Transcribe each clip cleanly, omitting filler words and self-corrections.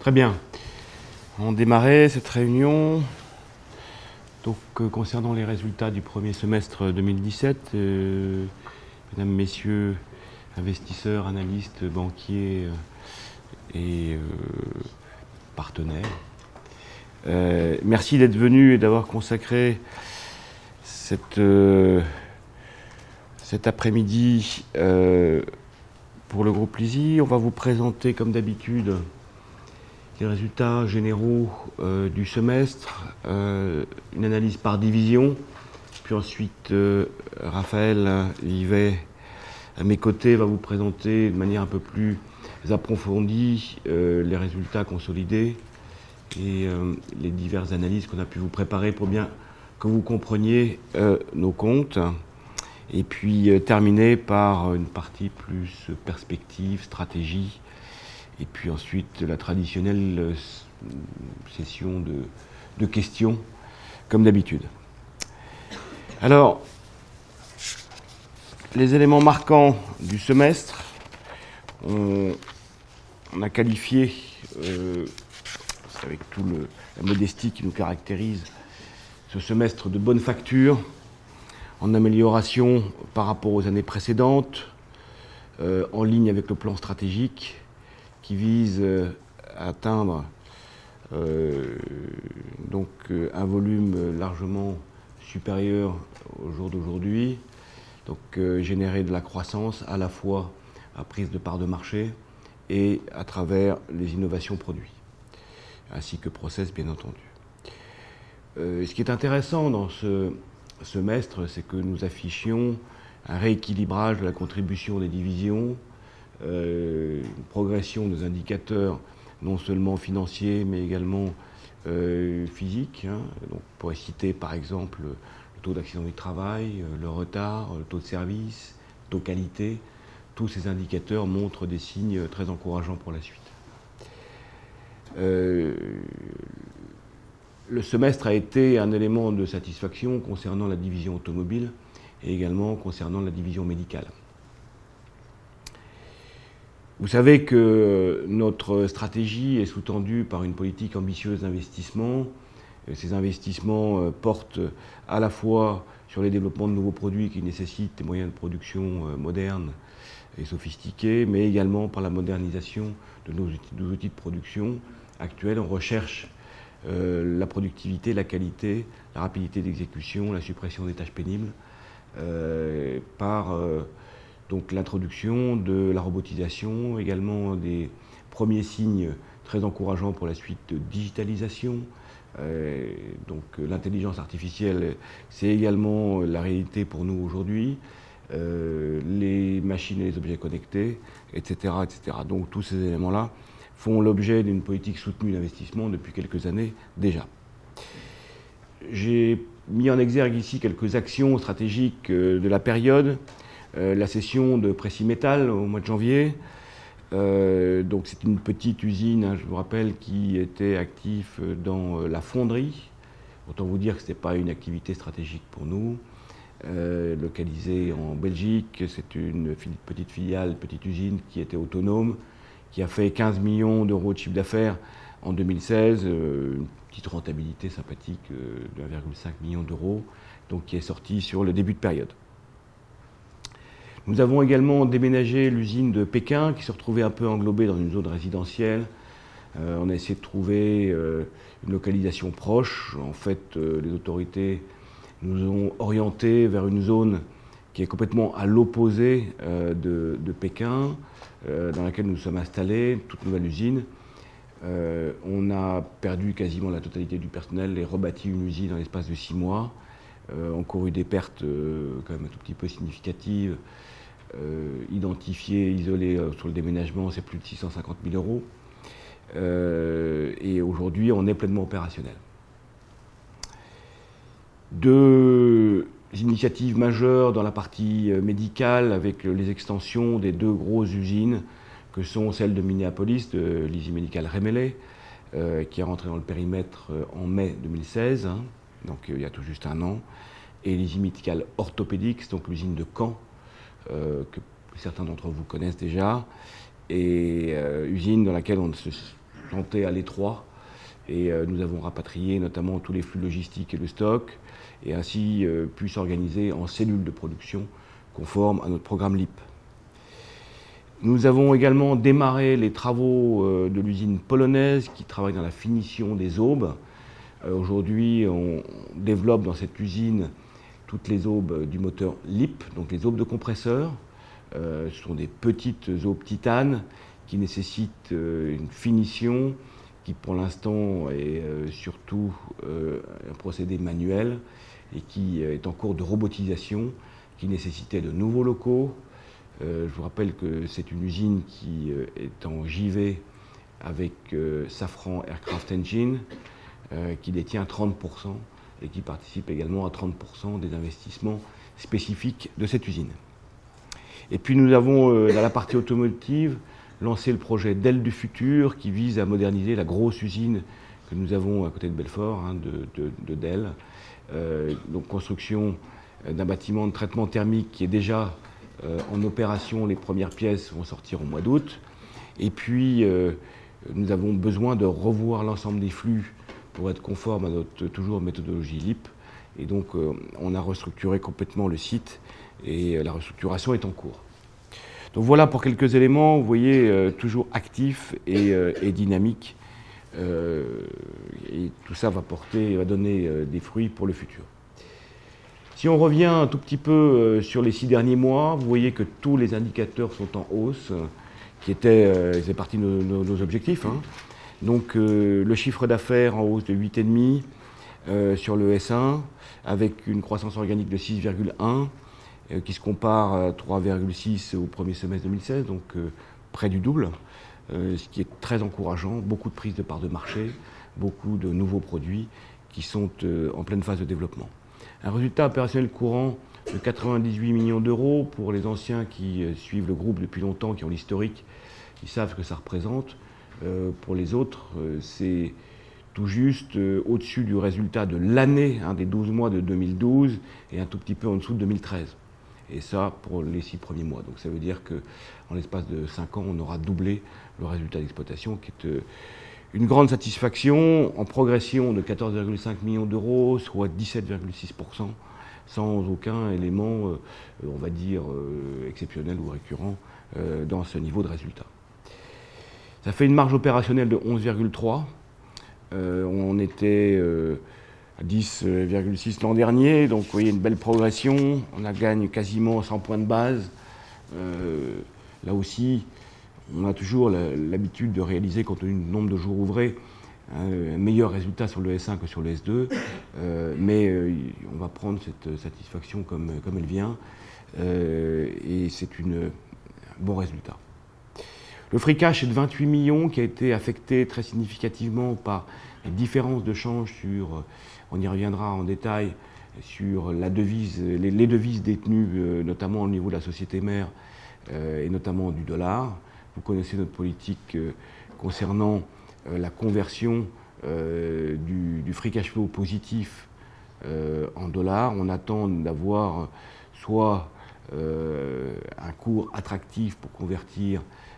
Très bien. On démarrait cette réunion. Donc, concernant les résultats du premier semestre 2017, mesdames, messieurs, investisseurs, analystes, banquiers et partenaires, merci d'être venus et d'avoir consacré cet après-midi pour le groupe Lizy. On va vous présenter, comme d'habitude, les résultats généraux du semestre, une analyse par division, puis ensuite Raphaël Livet, à mes côtés, va vous présenter de manière un peu plus approfondie les résultats consolidés et les diverses analyses qu'on a pu vous préparer pour bien que vous compreniez nos comptes. Et puis terminer par une partie plus perspective, stratégie, et puis ensuite la traditionnelle session de questions, comme d'habitude. Alors, les éléments marquants du semestre, on a qualifié, avec toute la modestie qui nous caractérise, ce semestre de bonne facture, en amélioration par rapport aux années précédentes, en ligne avec le plan stratégique qui vise à atteindre donc un volume largement supérieur au jour d'aujourd'hui, donc générer de la croissance à la fois à prise de part de marché et à travers les innovations produits, ainsi que process bien entendu. Ce qui est intéressant dans ce semestre, c'est que nous affichions un rééquilibrage de la contribution des divisions, une progression des indicateurs non seulement financiers mais également physiques. Donc, on pourrait citer par exemple le taux d'accident du travail, le retard, le taux de service, le taux qualité. Tous ces indicateurs montrent des signes très encourageants pour la suite. Le semestre a été un élément de satisfaction concernant la division automobile et également concernant la division médicale. Vous savez que notre stratégie est sous-tendue par une politique ambitieuse d'investissement. Ces investissements portent à la fois sur les développements de nouveaux produits qui nécessitent des moyens de production modernes et sophistiqués, mais également par la modernisation de nos outils de production actuels. On recherche la productivité, la qualité, la rapidité d'exécution, la suppression des tâches pénibles, par donc l'introduction de la robotisation, également des premiers signes très encourageants pour la suite de digitalisation. Donc l'intelligence artificielle, c'est également la réalité pour nous aujourd'hui, les machines et les objets connectés, etc., etc. Donc tous ces éléments-là font l'objet d'une politique soutenue d'investissement depuis quelques années déjà. J'ai mis en exergue ici quelques actions stratégiques de la période. La cession de Précis Métal au mois de janvier. Donc c'est une petite usine, je vous rappelle, qui était active dans la fonderie. Autant vous dire que ce n'était pas une activité stratégique pour nous. Localisée en Belgique, c'est une petite filiale, petite usine qui était autonome, qui a fait 15 millions d'euros de chiffre d'affaires en 2016, une petite rentabilité sympathique de 1,5 million d'euros, donc qui est sortie sur le début de période. Nous avons également déménagé l'usine de Pékin, qui se retrouvait un peu englobée dans une zone résidentielle. On a essayé de trouver une localisation proche. En fait, les autorités nous ont orientés vers une zone qui est complètement à l'opposé de Pékin, dans laquelle nous sommes installés, toute nouvelle usine. On a perdu quasiment la totalité du personnel et rebâti une usine en l'espace de 6 mois. Encouru des pertes quand même un tout petit peu significatives, identifiées, isolées sur le déménagement, c'est plus de 650 000 euros. Et aujourd'hui, on est pleinement opérationnel. Deux initiatives majeures dans la partie médicale avec les extensions des 2 grosses usines que sont celles de Minneapolis, de Lizy Medical Remelay, qui est rentrée dans le périmètre en mai 2016, donc il y a tout juste un an, et Lizy Medical Orthopedics, donc l'usine de Caen, que certains d'entre vous connaissent déjà, et usine dans laquelle on se implantés à l'étroit et nous avons rapatrié notamment tous les flux logistiques et le stock et ainsi pu s'organiser en cellules de production conformes à notre programme LEAP. Nous avons également démarré les travaux de l'usine polonaise qui travaille dans la finition des aubes. Aujourd'hui, on développe dans cette usine toutes les aubes du moteur LEAP, donc les aubes de compresseur. Ce sont des petites aubes titane qui nécessitent une finition qui pour l'instant est surtout un procédé manuel et qui est en cours de robotisation, qui nécessitait de nouveaux locaux. Je vous rappelle que c'est une usine qui est en JV avec Safran Aircraft Engine, qui détient 30% et qui participe également à 30% des investissements spécifiques de cette usine. Et puis nous avons, dans la partie automotive, lancé le projet DEL du futur qui vise à moderniser la grosse usine que nous avons à côté de Belfort, de DEL. Donc construction d'un bâtiment de traitement thermique qui est déjà en opération. Les premières pièces vont sortir au mois d'août. Et puis nous avons besoin de revoir l'ensemble des flux pour être conforme à notre toujours méthodologie LEAP. Et donc on a restructuré complètement le site et la restructuration est en cours. Donc voilà pour quelques éléments, vous voyez, toujours actif et dynamique. Et tout ça va donner des fruits pour le futur. Si on revient un tout petit peu sur les 6 derniers mois, vous voyez que tous les indicateurs sont en hausse, c'est partie de nos objectifs. Hein. Donc le chiffre d'affaires en hausse de 8,5 sur le S1, avec une croissance organique de 6,1, qui se compare à 3,6 au premier semestre 2016, donc près du double, ce qui est très encourageant. Beaucoup de prises de parts de marché, beaucoup de nouveaux produits qui sont en pleine phase de développement. Un résultat opérationnel courant de 98 millions d'euros. Pour les anciens qui suivent le groupe depuis longtemps, qui ont l'historique, ils savent ce que ça représente. Pour les autres, c'est tout juste au-dessus du résultat de l'année, des 12 mois de 2012, et un tout petit peu en dessous de 2013. Et ça pour les 6 premiers mois. Donc ça veut dire qu'en l'espace de 5 ans, on aura doublé le résultat d'exploitation, qui est une grande satisfaction, en progression de 14,5 millions d'euros, soit 17,6%, sans aucun élément, on va dire, exceptionnel ou récurrent dans ce niveau de résultat. Ça fait une marge opérationnelle de 11,3%. On était à 10,6 l'an dernier, donc vous voyez une belle progression. On a gagné quasiment 100 points de base. Là aussi, on a toujours l'habitude de réaliser, compte tenu du nombre de jours ouvrés, un meilleur résultat sur le S1 que sur le S2. Mais on va prendre cette satisfaction comme elle vient. Et c'est un bon résultat. Le free cash est de 28 millions qui a été affecté très significativement par les différences de change sur, on y reviendra en détail, sur la devise, les devises détenues, notamment au niveau de la société mère et notamment du dollar. Vous connaissez notre politique concernant la conversion du free cash flow positif en dollars. On attend d'avoir soit un cours attractif pour convertir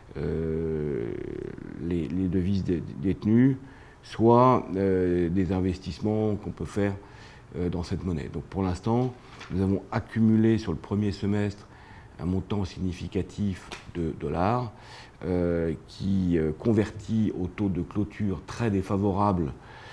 les devises détenues, soit des investissements qu'on peut faire dans cette monnaie. Donc pour l'instant, nous avons accumulé sur le premier semestre un montant significatif de dollars qui convertit au taux de clôture très défavorable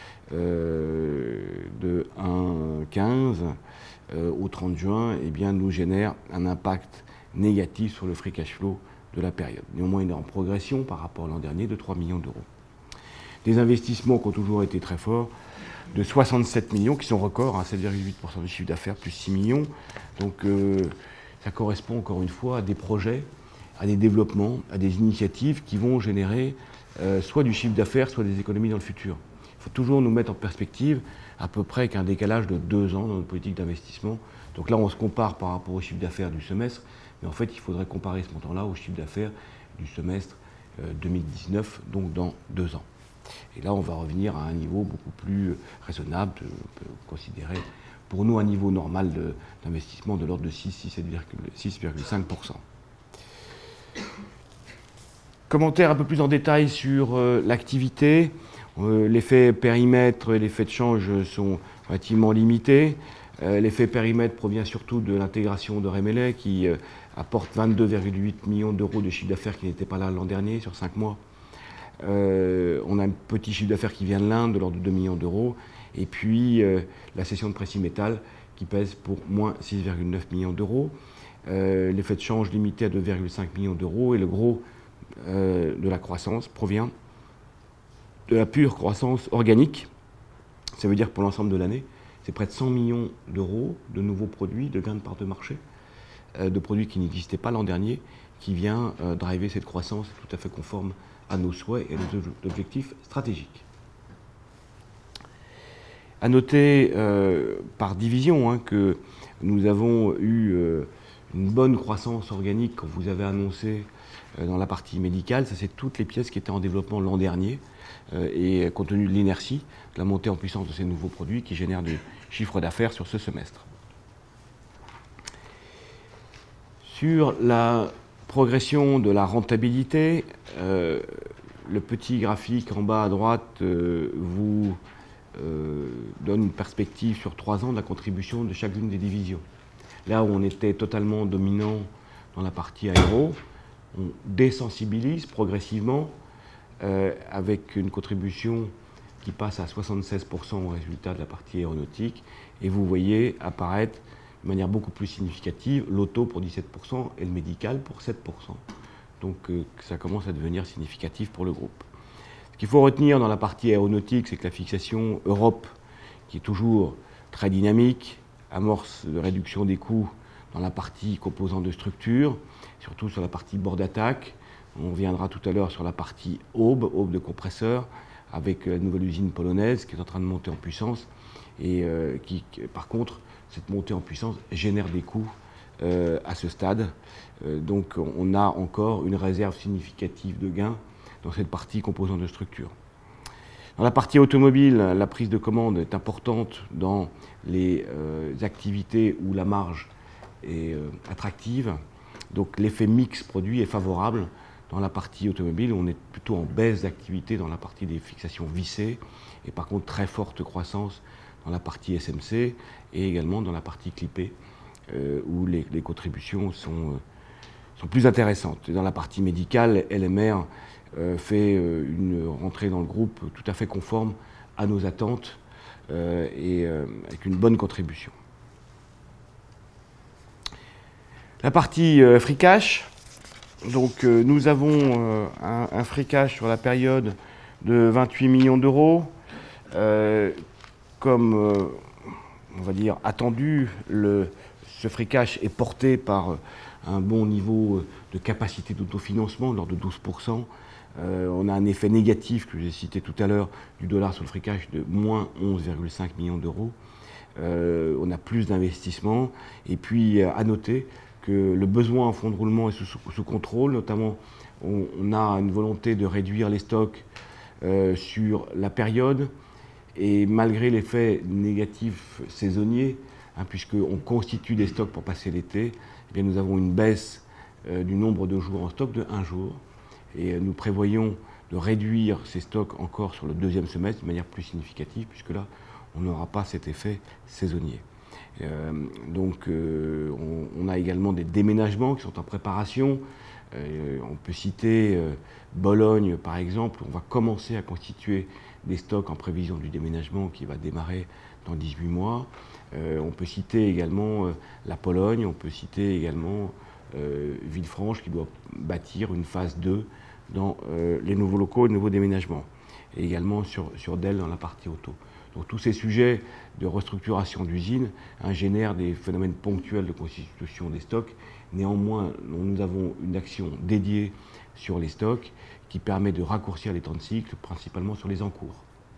de 1,15 au 30 juin, eh bien, nous génère un impact négatif sur le free cash flow de la période. Néanmoins, il est en progression par rapport à l'an dernier de 3 millions d'euros. Des investissements qui ont toujours été très forts, de 67 millions, qui sont records, 7,8% du chiffre d'affaires, plus 6 millions. Donc ça correspond encore une fois à des projets, à des développements, à des initiatives qui vont générer soit du chiffre d'affaires, soit des économies dans le futur. Il faut toujours nous mettre en perspective, à peu près qu'un décalage de 2 ans dans notre politique d'investissement. Donc là, on se compare par rapport au chiffre d'affaires du semestre, mais en fait, il faudrait comparer ce montant-là au chiffre d'affaires du semestre 2019, donc dans 2 ans. Et là, on va revenir à un niveau beaucoup plus raisonnable, on peut considérer pour nous un niveau normal d'investissement de l'ordre de 6,5%. Commentaire un peu plus en détail sur l'activité. L'effet périmètre et l'effet de change sont relativement limités. L'effet périmètre provient surtout de l'intégration de Remelais qui apporte 22,8 millions d'euros de chiffre d'affaires qui n'était pas là l'an dernier sur 5 mois. On a un petit chiffre d'affaires qui vient de l'Inde de l'ordre de 2 millions d'euros. Et puis la cession de Précis Métal qui pèse pour moins 6,9 millions d'euros. L'effet de change limité à 2,5 millions d'euros. Et le gros de la croissance provient de la pure croissance organique. Ça veut dire que pour l'ensemble de l'année, c'est près de 100 millions d'euros de nouveaux produits, de gains de part de marché, de produits qui n'existaient pas l'an dernier, qui vient driver cette croissance tout à fait conforme à nos souhaits et à nos objectifs stratégiques. À noter par division que nous avons eu une bonne croissance organique qu'on vous avait annoncé dans la partie médicale. Ça, c'est toutes les pièces qui étaient en développement l'an dernier et compte tenu de l'inertie, de la montée en puissance de ces nouveaux produits qui génèrent du chiffre d'affaires sur ce semestre. Sur la progression de la rentabilité, le petit graphique en bas à droite vous donne une perspective sur 3 ans de la contribution de chacune des divisions. Là où on était totalement dominant dans la partie aéro, on désensibilise progressivement avec une contribution qui passe à 76% au résultat de la partie aéronautique. Et vous voyez apparaître de manière beaucoup plus significative l'auto pour 17% et le médical pour 7%. Donc ça commence à devenir significatif pour le groupe. Ce qu'il faut retenir dans la partie aéronautique, c'est que la fixation Europe, qui est toujours très dynamique, amorce de réduction des coûts dans la partie composante de structure, surtout sur la partie bord d'attaque. On viendra tout à l'heure sur la partie aube de compresseur, avec la nouvelle usine polonaise qui est en train de monter en puissance et par contre, cette montée en puissance génère des coûts à ce stade. Donc on a encore une réserve significative de gains dans cette partie composante de structure. Dans la partie automobile, la prise de commande est importante dans les activités où la marge est attractive. Donc l'effet mix produit est favorable. Dans la partie automobile, on est plutôt en baisse d'activité dans la partie des fixations vissées et par contre très forte croissance dans la partie SMC et également dans la partie clippée où les contributions sont plus intéressantes. Et dans la partie médicale, LMR fait une rentrée dans le groupe tout à fait conforme à nos attentes et avec une bonne contribution. La partie free cash. Donc nous avons un free cash sur la période de 28 millions d'euros. Comme on va dire attendu, ce free cash est porté par un bon niveau de capacité d'autofinancement, de l'ordre de 12%. On a un effet négatif que j'ai cité tout à l'heure du dollar sur le free cash de moins 11,5 millions d'euros. On a plus d'investissements et puis à noter que le besoin en fonds de roulement est sous contrôle, notamment on a une volonté de réduire les stocks sur la période et malgré l'effet négatif saisonnier, puisqu'on constitue des stocks pour passer l'été, eh bien nous avons une baisse du nombre de jours en stock de 1 jour et nous prévoyons de réduire ces stocks encore sur le deuxième semestre de manière plus significative puisque là on n'aura pas cet effet saisonnier. Donc on a également des déménagements qui sont en préparation. On peut citer Bologne par exemple, on va commencer à constituer des stocks en prévision du déménagement qui va démarrer dans 18 mois. On peut citer également la Pologne, on peut citer également Villefranche qui doit bâtir une phase 2 dans les nouveaux locaux et les nouveaux déménagements. Et également sur Dell dans la partie auto. Donc tous ces sujets de restructuration d'usines génèrent des phénomènes ponctuels de constitution des stocks. Néanmoins, nous avons une action dédiée sur les stocks qui permet de raccourcir les temps de cycle, principalement sur les encours.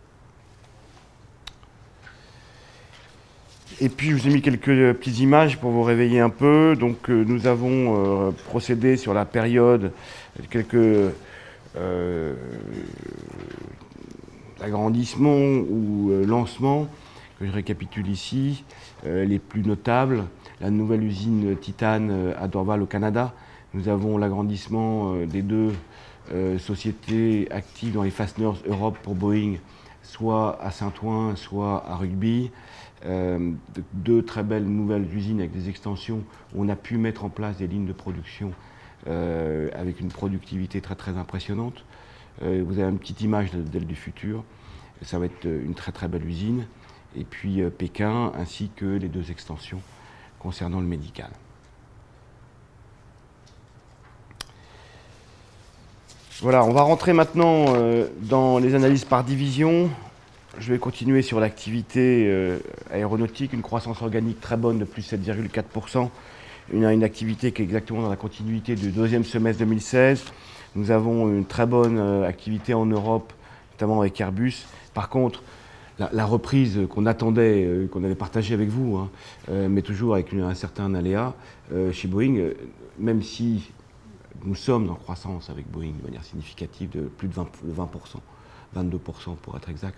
Et puis je vous ai mis quelques petites images pour vous réveiller un peu. Donc nous avons procédé sur la période quelques agrandissements ou lancements que je récapitule ici. Les plus notables, la nouvelle usine Titane à Dorval au Canada. Nous avons l'agrandissement des 2 société active dans les fasteners Europe pour Boeing, soit à Saint-Ouen, soit à Rugby. Deux très belles nouvelles usines avec des extensions où on a pu mettre en place des lignes de production avec une productivité très très impressionnante. Vous avez une petite image d'elle du futur. Ça va être une très très belle usine. Et puis Pékin, ainsi que les deux extensions concernant le médical. Voilà, on va rentrer maintenant dans les analyses par division. Je vais continuer sur l'activité aéronautique, une croissance organique très bonne de plus 7,4%. Une activité qui est exactement dans la continuité du deuxième semestre 2016. Nous avons une très bonne activité en Europe, notamment avec Airbus. Par contre, la reprise qu'on attendait, qu'on avait partagée avec vous, hein, mais toujours avec un certain aléa chez Boeing, même si nous sommes en croissance avec Boeing de manière significative de plus de 20%, 22% pour être exact,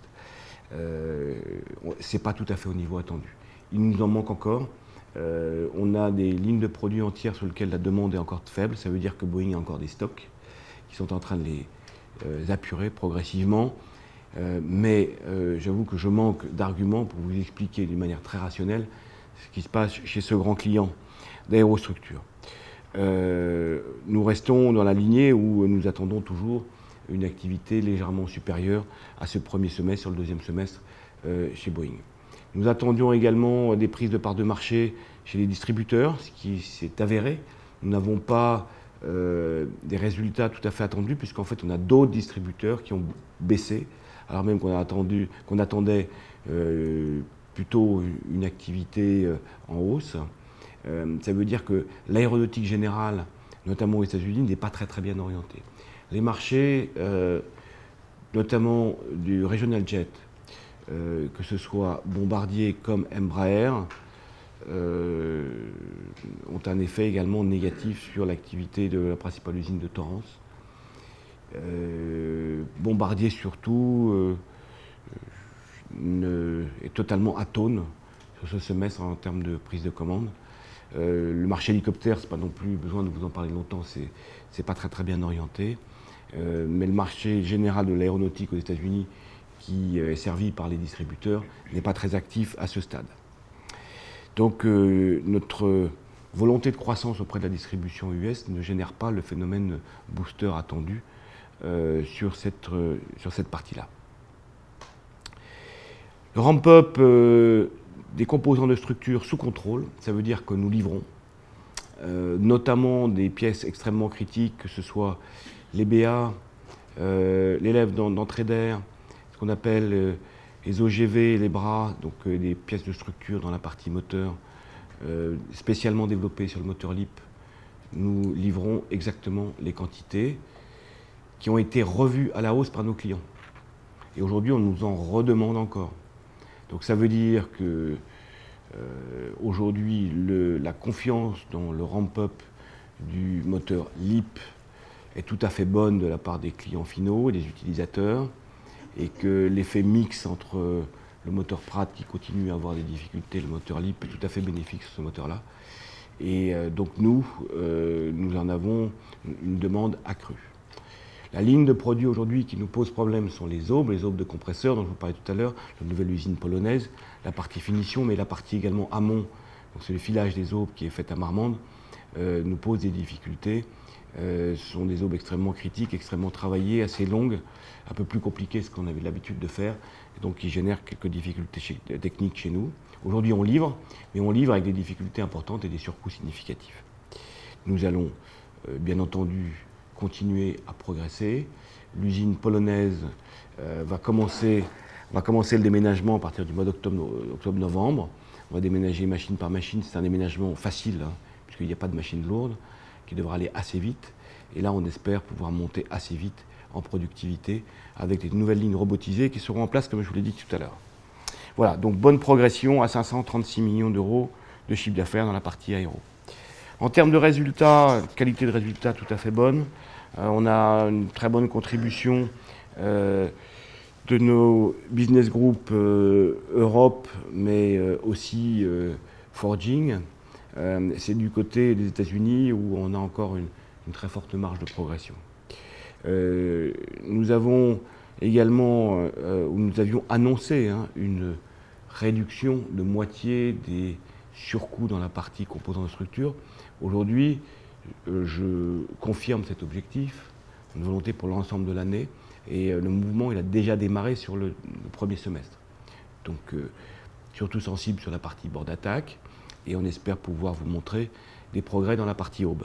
c'est pas tout à fait au niveau attendu. Il nous en manque encore. On a des lignes de produits entières sur lesquelles la demande est encore faible. Ça veut dire que Boeing a encore des stocks qui sont en train de les apurer progressivement. Mais j'avoue que je manque d'arguments pour vous expliquer d'une manière très rationnelle ce qui se passe chez ce grand client d'aérostructure. Nous restons dans la lignée où nous attendons toujours une activité légèrement supérieure à ce premier semestre sur le deuxième semestre chez Boeing. Nous attendions également des prises de parts de marché chez les distributeurs, ce qui s'est avéré. Nous n'avons pas des résultats tout à fait attendus, puisqu'en fait on a d'autres distributeurs qui ont baissé, alors même qu'on attendait plutôt une activité en hausse. Ça veut dire que l'aéronautique générale, notamment aux États-Unis, n'est pas très bien orientée. Les marchés, notamment du regional jet, que ce soit Bombardier comme Embraer, ont un effet également négatif sur l'activité de la principale usine de Torrance. Bombardier surtout est totalement atone sur ce semestre en termes de prise de commande. Le marché hélicoptère, c'est pas non plus besoin de vous en parler longtemps, c'est pas très bien orienté. Mais le marché général de l'aéronautique aux États-Unis, qui est servi par les distributeurs, n'est pas très actif à ce stade. Donc notre volonté de croissance auprès de la distribution US ne génère pas le phénomène booster attendu sur cette partie-là. Le ramp-up des composants de structure sous contrôle, ça veut dire que nous livrons notamment des pièces extrêmement critiques, que ce soit les BA, les lèvres d'entrée d'air, ce qu'on appelle les OGV, les bras, donc des pièces de structure dans la partie moteur, spécialement développées sur le moteur LEAP. Nous livrons exactement les quantités qui ont été revues à la hausse par nos clients. Et aujourd'hui, on nous en redemande encore. Donc ça veut dire que aujourd'hui, la confiance dans le ramp-up du moteur LEAP est tout à fait bonne de la part des clients finaux et des utilisateurs, et que l'effet mix entre le moteur Pratt qui continue à avoir des difficultés, le moteur LEAP est tout à fait bénéfique sur ce moteur-là. Et donc nous en avons une demande accrue. La ligne de produits aujourd'hui qui nous pose problème sont les aubes de compresseurs dont je vous parlais tout à l'heure, la nouvelle usine polonaise, la partie finition, mais la partie également amont, donc c'est le filage des aubes qui est fait à Marmande, nous pose des difficultés. Ce sont des aubes extrêmement critiques, extrêmement travaillées, assez longues, un peu plus compliquées que ce qu'on avait l'habitude de faire, et donc qui génèrent quelques difficultés techniques chez nous. Aujourd'hui on livre, mais on livre avec des difficultés importantes et des surcoûts significatifs. Nous allons bien entendu continuer à progresser. L'usine polonaise va commencer le déménagement à partir du mois d'octobre-novembre. On va déménager machine par machine, c'est un déménagement facile, hein, puisqu'il n'y a pas de machine lourde, qui devra aller assez vite. Et là, on espère pouvoir monter assez vite en productivité avec des nouvelles lignes robotisées qui seront en place, comme je vous l'ai dit tout à l'heure. Voilà, donc bonne progression à 536 millions d'euros de chiffre d'affaires dans la partie aéro. En termes de résultats, qualité de résultats tout à fait bonne. On a une très bonne contribution de nos business groups Europe, mais aussi Forging. C'est du côté des États-Unis où on a encore une très forte marge de progression. Nous avons également, nous avions annoncé une réduction de moitié des surcoûts dans la partie composants de structure. Aujourd'hui, je confirme cet objectif, une volonté pour l'ensemble de l'année, et le mouvement il a déjà démarré sur le premier semestre. Donc, surtout sensible sur la partie bord d'attaque, et on espère pouvoir vous montrer des progrès dans la partie aube.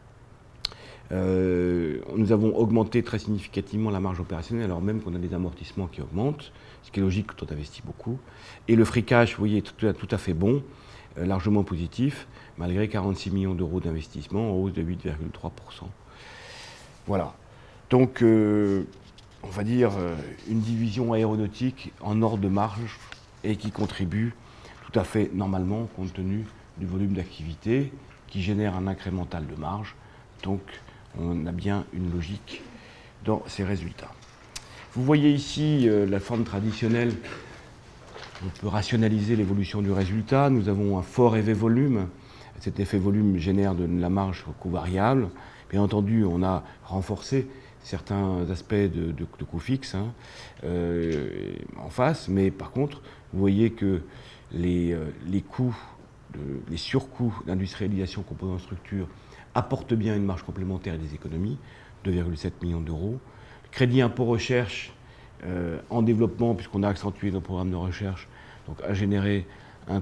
Nous avons augmenté très significativement la marge opérationnelle, alors même qu'on a des amortissements qui augmentent, ce qui est logique quand on investit beaucoup. Et le free cash, vous voyez, est tout à fait bon, largement positif, malgré 46 millions d'euros d'investissement, en hausse de 8,3%. Voilà. Donc, on va dire une division aéronautique en ordre de marge et qui contribue tout à fait normalement, compte tenu du volume d'activité, qui génère un incrémental de marge. Donc, on a bien une logique dans ces résultats. Vous voyez ici la forme traditionnelle. On peut rationaliser l'évolution du résultat. Nous avons un fort effet volume. Cet effet volume génère de la marge coût variable. Bien entendu, on a renforcé certains aspects de coûts fixes en face, mais par contre, vous voyez que les coûts, les surcoûts d'industrialisation composant structure apportent bien une marge complémentaire et des économies, 2,7 millions d'euros. Crédit impôt recherche en développement, puisqu'on a accentué nos programmes de recherche, donc a généré un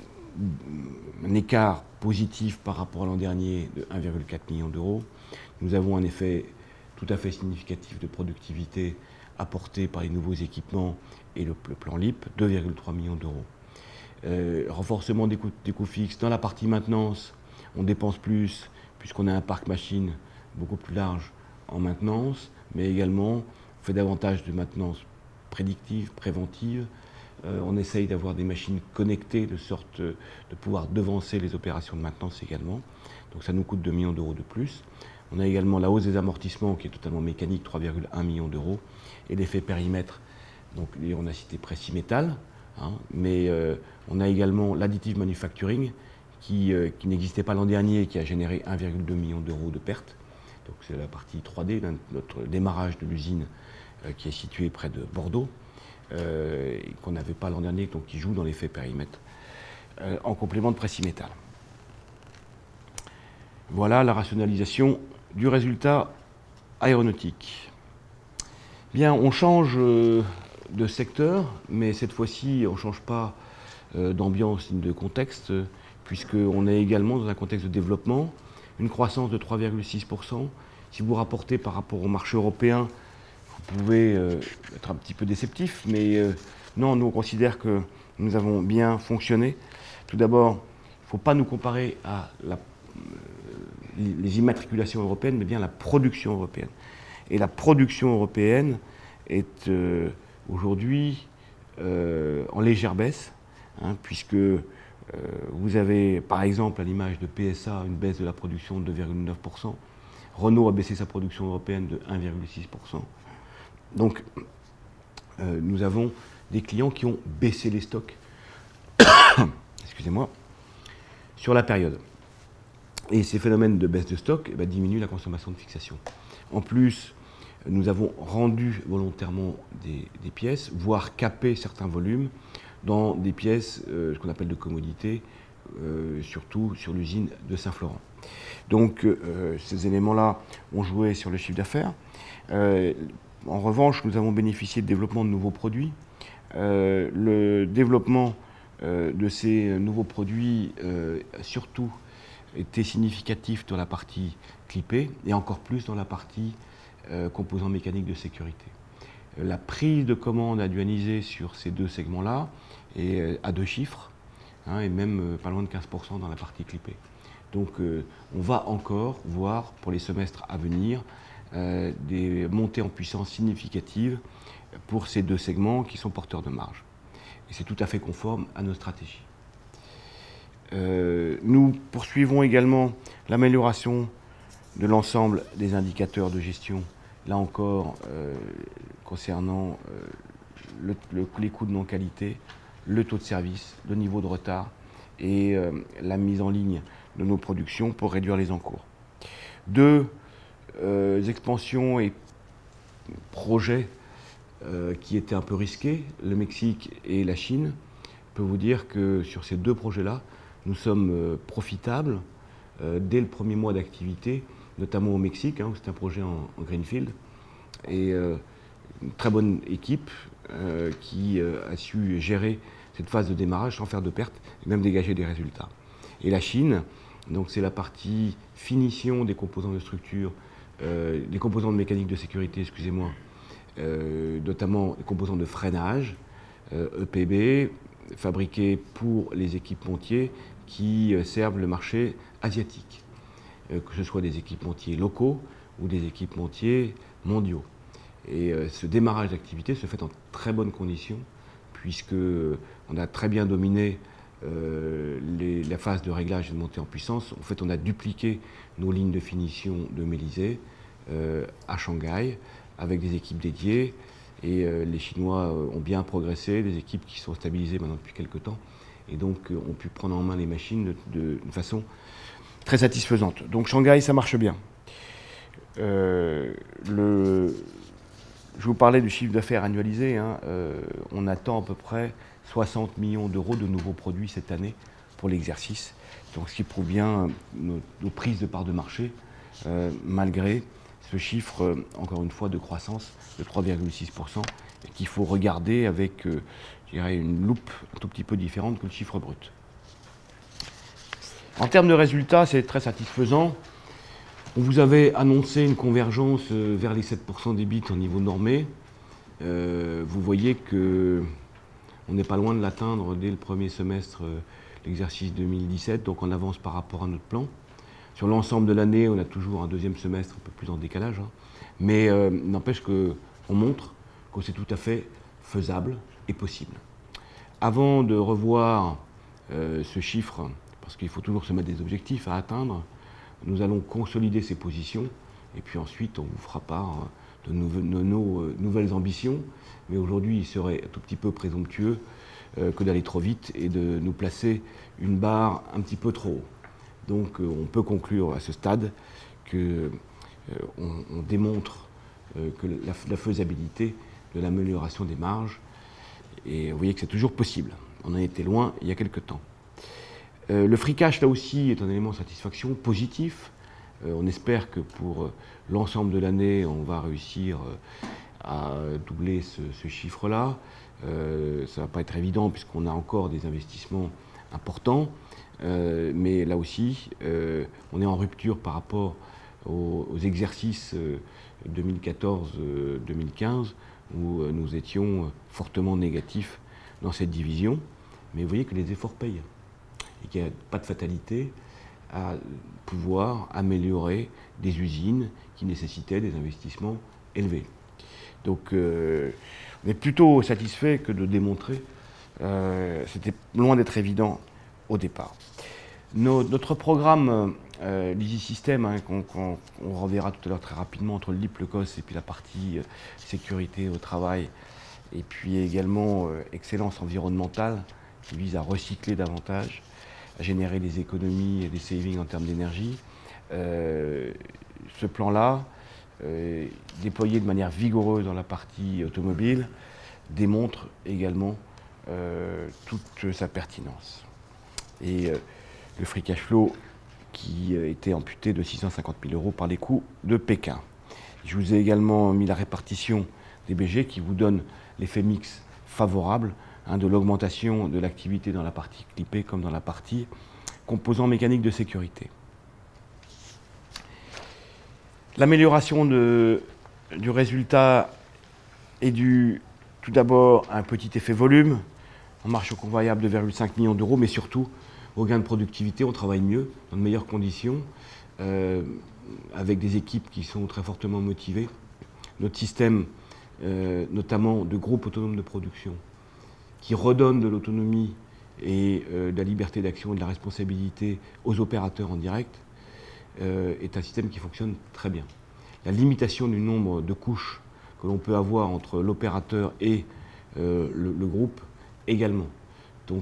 écart positif par rapport à l'an dernier de 1,4 million d'euros. Nous avons un effet tout à fait significatif de productivité apporté par les nouveaux équipements et le plan LIP, 2,3 millions d'euros. Renforcement des coûts fixes. Dans la partie maintenance, on dépense plus puisqu'on a un parc machine beaucoup plus large en maintenance, mais également on fait davantage de maintenance prédictive, préventive. On essaye d'avoir des machines connectées de sorte de pouvoir devancer les opérations de maintenance également. Donc ça nous coûte 2 millions d'euros de plus. On a également la hausse des amortissements qui est totalement mécanique, 3,1 millions d'euros, et l'effet périmètre. Donc on a cité Précis Métal, mais on a également l'additive manufacturing qui n'existait pas l'an dernier et qui a généré 1,2 million d'euros de pertes. Donc c'est la partie 3D, notre démarrage de l'usine qui est située près de Bordeaux, qu'on n'avait pas l'an dernier, donc qui joue dans l'effet périmètre, en complément de Précis Métal. Voilà la rationalisation du résultat aéronautique. Bien, on change de secteur, mais cette fois-ci, on ne change pas d'ambiance ni de contexte, puisqu'on est également dans un contexte de développement, une croissance de 3,6%. Si vous rapportez par rapport au marché européen, vous pouvez être un petit peu déceptif, mais non, nous on considère que nous avons bien fonctionné. Tout d'abord, il ne faut pas nous comparer à les immatriculations européennes, mais bien la production européenne. Et la production européenne est aujourd'hui en légère baisse, puisque vous avez, par exemple, à l'image de PSA, une baisse de la production de 2,9%. Renault a baissé sa production européenne de 1,6%. Donc, nous avons des clients qui ont baissé les stocks, excusez-moi, sur la période. Et ces phénomènes de baisse de stock diminuent la consommation de fixation. En plus, nous avons rendu volontairement des pièces, voire capé certains volumes dans des pièces, ce qu'on appelle de commodité, surtout sur l'usine de Saint-Florent. Donc ces éléments-là ont joué sur le chiffre d'affaires. En revanche, nous avons bénéficié de développement de nouveaux produits. Le développement de ces nouveaux produits, surtout, était significatif dans la partie clippée et encore plus dans la partie composants mécaniques de sécurité. La prise de commande à duaniser sur ces deux segments-là est à 2 chiffres, et même pas loin de 15% dans la partie clippée. Donc on va encore voir pour les semestres à venir des montées en puissance significatives pour ces deux segments qui sont porteurs de marge. Et c'est tout à fait conforme à nos stratégies. Nous poursuivons également l'amélioration de l'ensemble des indicateurs de gestion, là encore concernant les coûts de non-qualité, le taux de service, le niveau de retard et la mise en ligne de nos productions pour réduire les encours. Deux expansions et projets qui étaient un peu risqués, le Mexique et la Chine. Je peux vous dire que sur ces deux projets-là, nous sommes profitables dès le premier mois d'activité, notamment au Mexique, hein, c'est un projet en greenfield, et une très bonne équipe qui a su gérer cette phase de démarrage sans faire de pertes et même dégager des résultats. Et la Chine, donc c'est la partie finition des composants de structure, des composants de mécanique de sécurité, excusez-moi, notamment les composants de freinage, EPB, fabriqués pour les équipementiers qui servent le marché asiatique, que ce soit des équipementiers locaux ou des équipementiers mondiaux. Et ce démarrage d'activité se fait en très bonnes conditions, puisqu'on a très bien dominé la phase de réglage et de montée en puissance. En fait, on a dupliqué nos lignes de finition de Mélisée à Shanghai, avec des équipes dédiées. Et les Chinois ont bien progressé, des équipes qui sont stabilisées maintenant depuis quelques temps, et donc ont pu prendre en main les machines d'une façon très satisfaisante. Donc Shanghai, ça marche bien. Je vous parlais du chiffre d'affaires annualisé, hein, on attend à peu près 60 millions d'euros de nouveaux produits cette année pour l'exercice, donc ce qui prouve bien nos prises de parts de marché, malgré ce chiffre, encore une fois, de croissance de 3,6%, et qu'il faut regarder avec, je dirais, une loupe un tout petit peu différente que le chiffre brut. En termes de résultats, c'est très satisfaisant. On vous avait annoncé une convergence vers les 7% d'EBIT en niveau normé. Vous voyez qu'on n'est pas loin de l'atteindre dès le premier semestre l'exercice 2017, donc on avance par rapport à notre plan. Sur l'ensemble de l'année, on a toujours un deuxième semestre un peu plus en décalage, hein. Mais n'empêche qu'on montre que c'est tout à fait faisable et possible. Avant de revoir ce chiffre, parce qu'il faut toujours se mettre des objectifs à atteindre, nous allons consolider ces positions et puis ensuite on vous fera part de nos nouvelles ambitions. Mais aujourd'hui, il serait un tout petit peu présomptueux que d'aller trop vite et de nous placer une barre un petit peu trop haut. Donc on peut conclure à ce stade qu'on démontre que la faisabilité de l'amélioration des marges, et vous voyez que c'est toujours possible. On en était loin il y a quelque temps. Le free cash, là aussi, est un élément de satisfaction positif. On espère que pour l'ensemble de l'année, on va réussir à doubler ce chiffre-là. Ça ne va pas être évident puisqu'on a encore des investissements importants. Mais là aussi, on est en rupture par rapport aux exercices 2014-2015 où nous étions fortement négatifs dans cette division. Mais vous voyez que les efforts payent et qu'il n'y a pas de fatalité à pouvoir améliorer des usines qui nécessitaient des investissements élevés. Donc on est plutôt satisfait que de démontrer. C'était loin d'être évident au départ. Notre programme l'Easy System, hein, qu'on reverra tout à l'heure très rapidement entre le LIP, le COS et puis la partie sécurité au travail, et puis également excellence environnementale qui vise à recycler davantage, à générer des économies et des savings en termes d'énergie. Ce plan-là, déployé de manière vigoureuse dans la partie automobile, démontre également toute sa pertinence. Et le free cash flow qui était amputé de 650 000 euros par les coûts de Pékin. Je vous ai également mis la répartition des BG qui vous donne l'effet mix favorable, hein, de l'augmentation de l'activité dans la partie clippée comme dans la partie composants mécaniques de sécurité. L'amélioration du résultat est due tout d'abord à un petit effet volume, en marge convoyable de 2,5 millions d'euros, mais surtout au gain de productivité. On travaille mieux, dans de meilleures conditions, avec des équipes qui sont très fortement motivées. Notre système, notamment de groupes autonomes de production, qui redonne de l'autonomie et de la liberté d'action et de la responsabilité aux opérateurs en direct, est un système qui fonctionne très bien. La limitation du nombre de couches que l'on peut avoir entre l'opérateur et le groupe également. Donc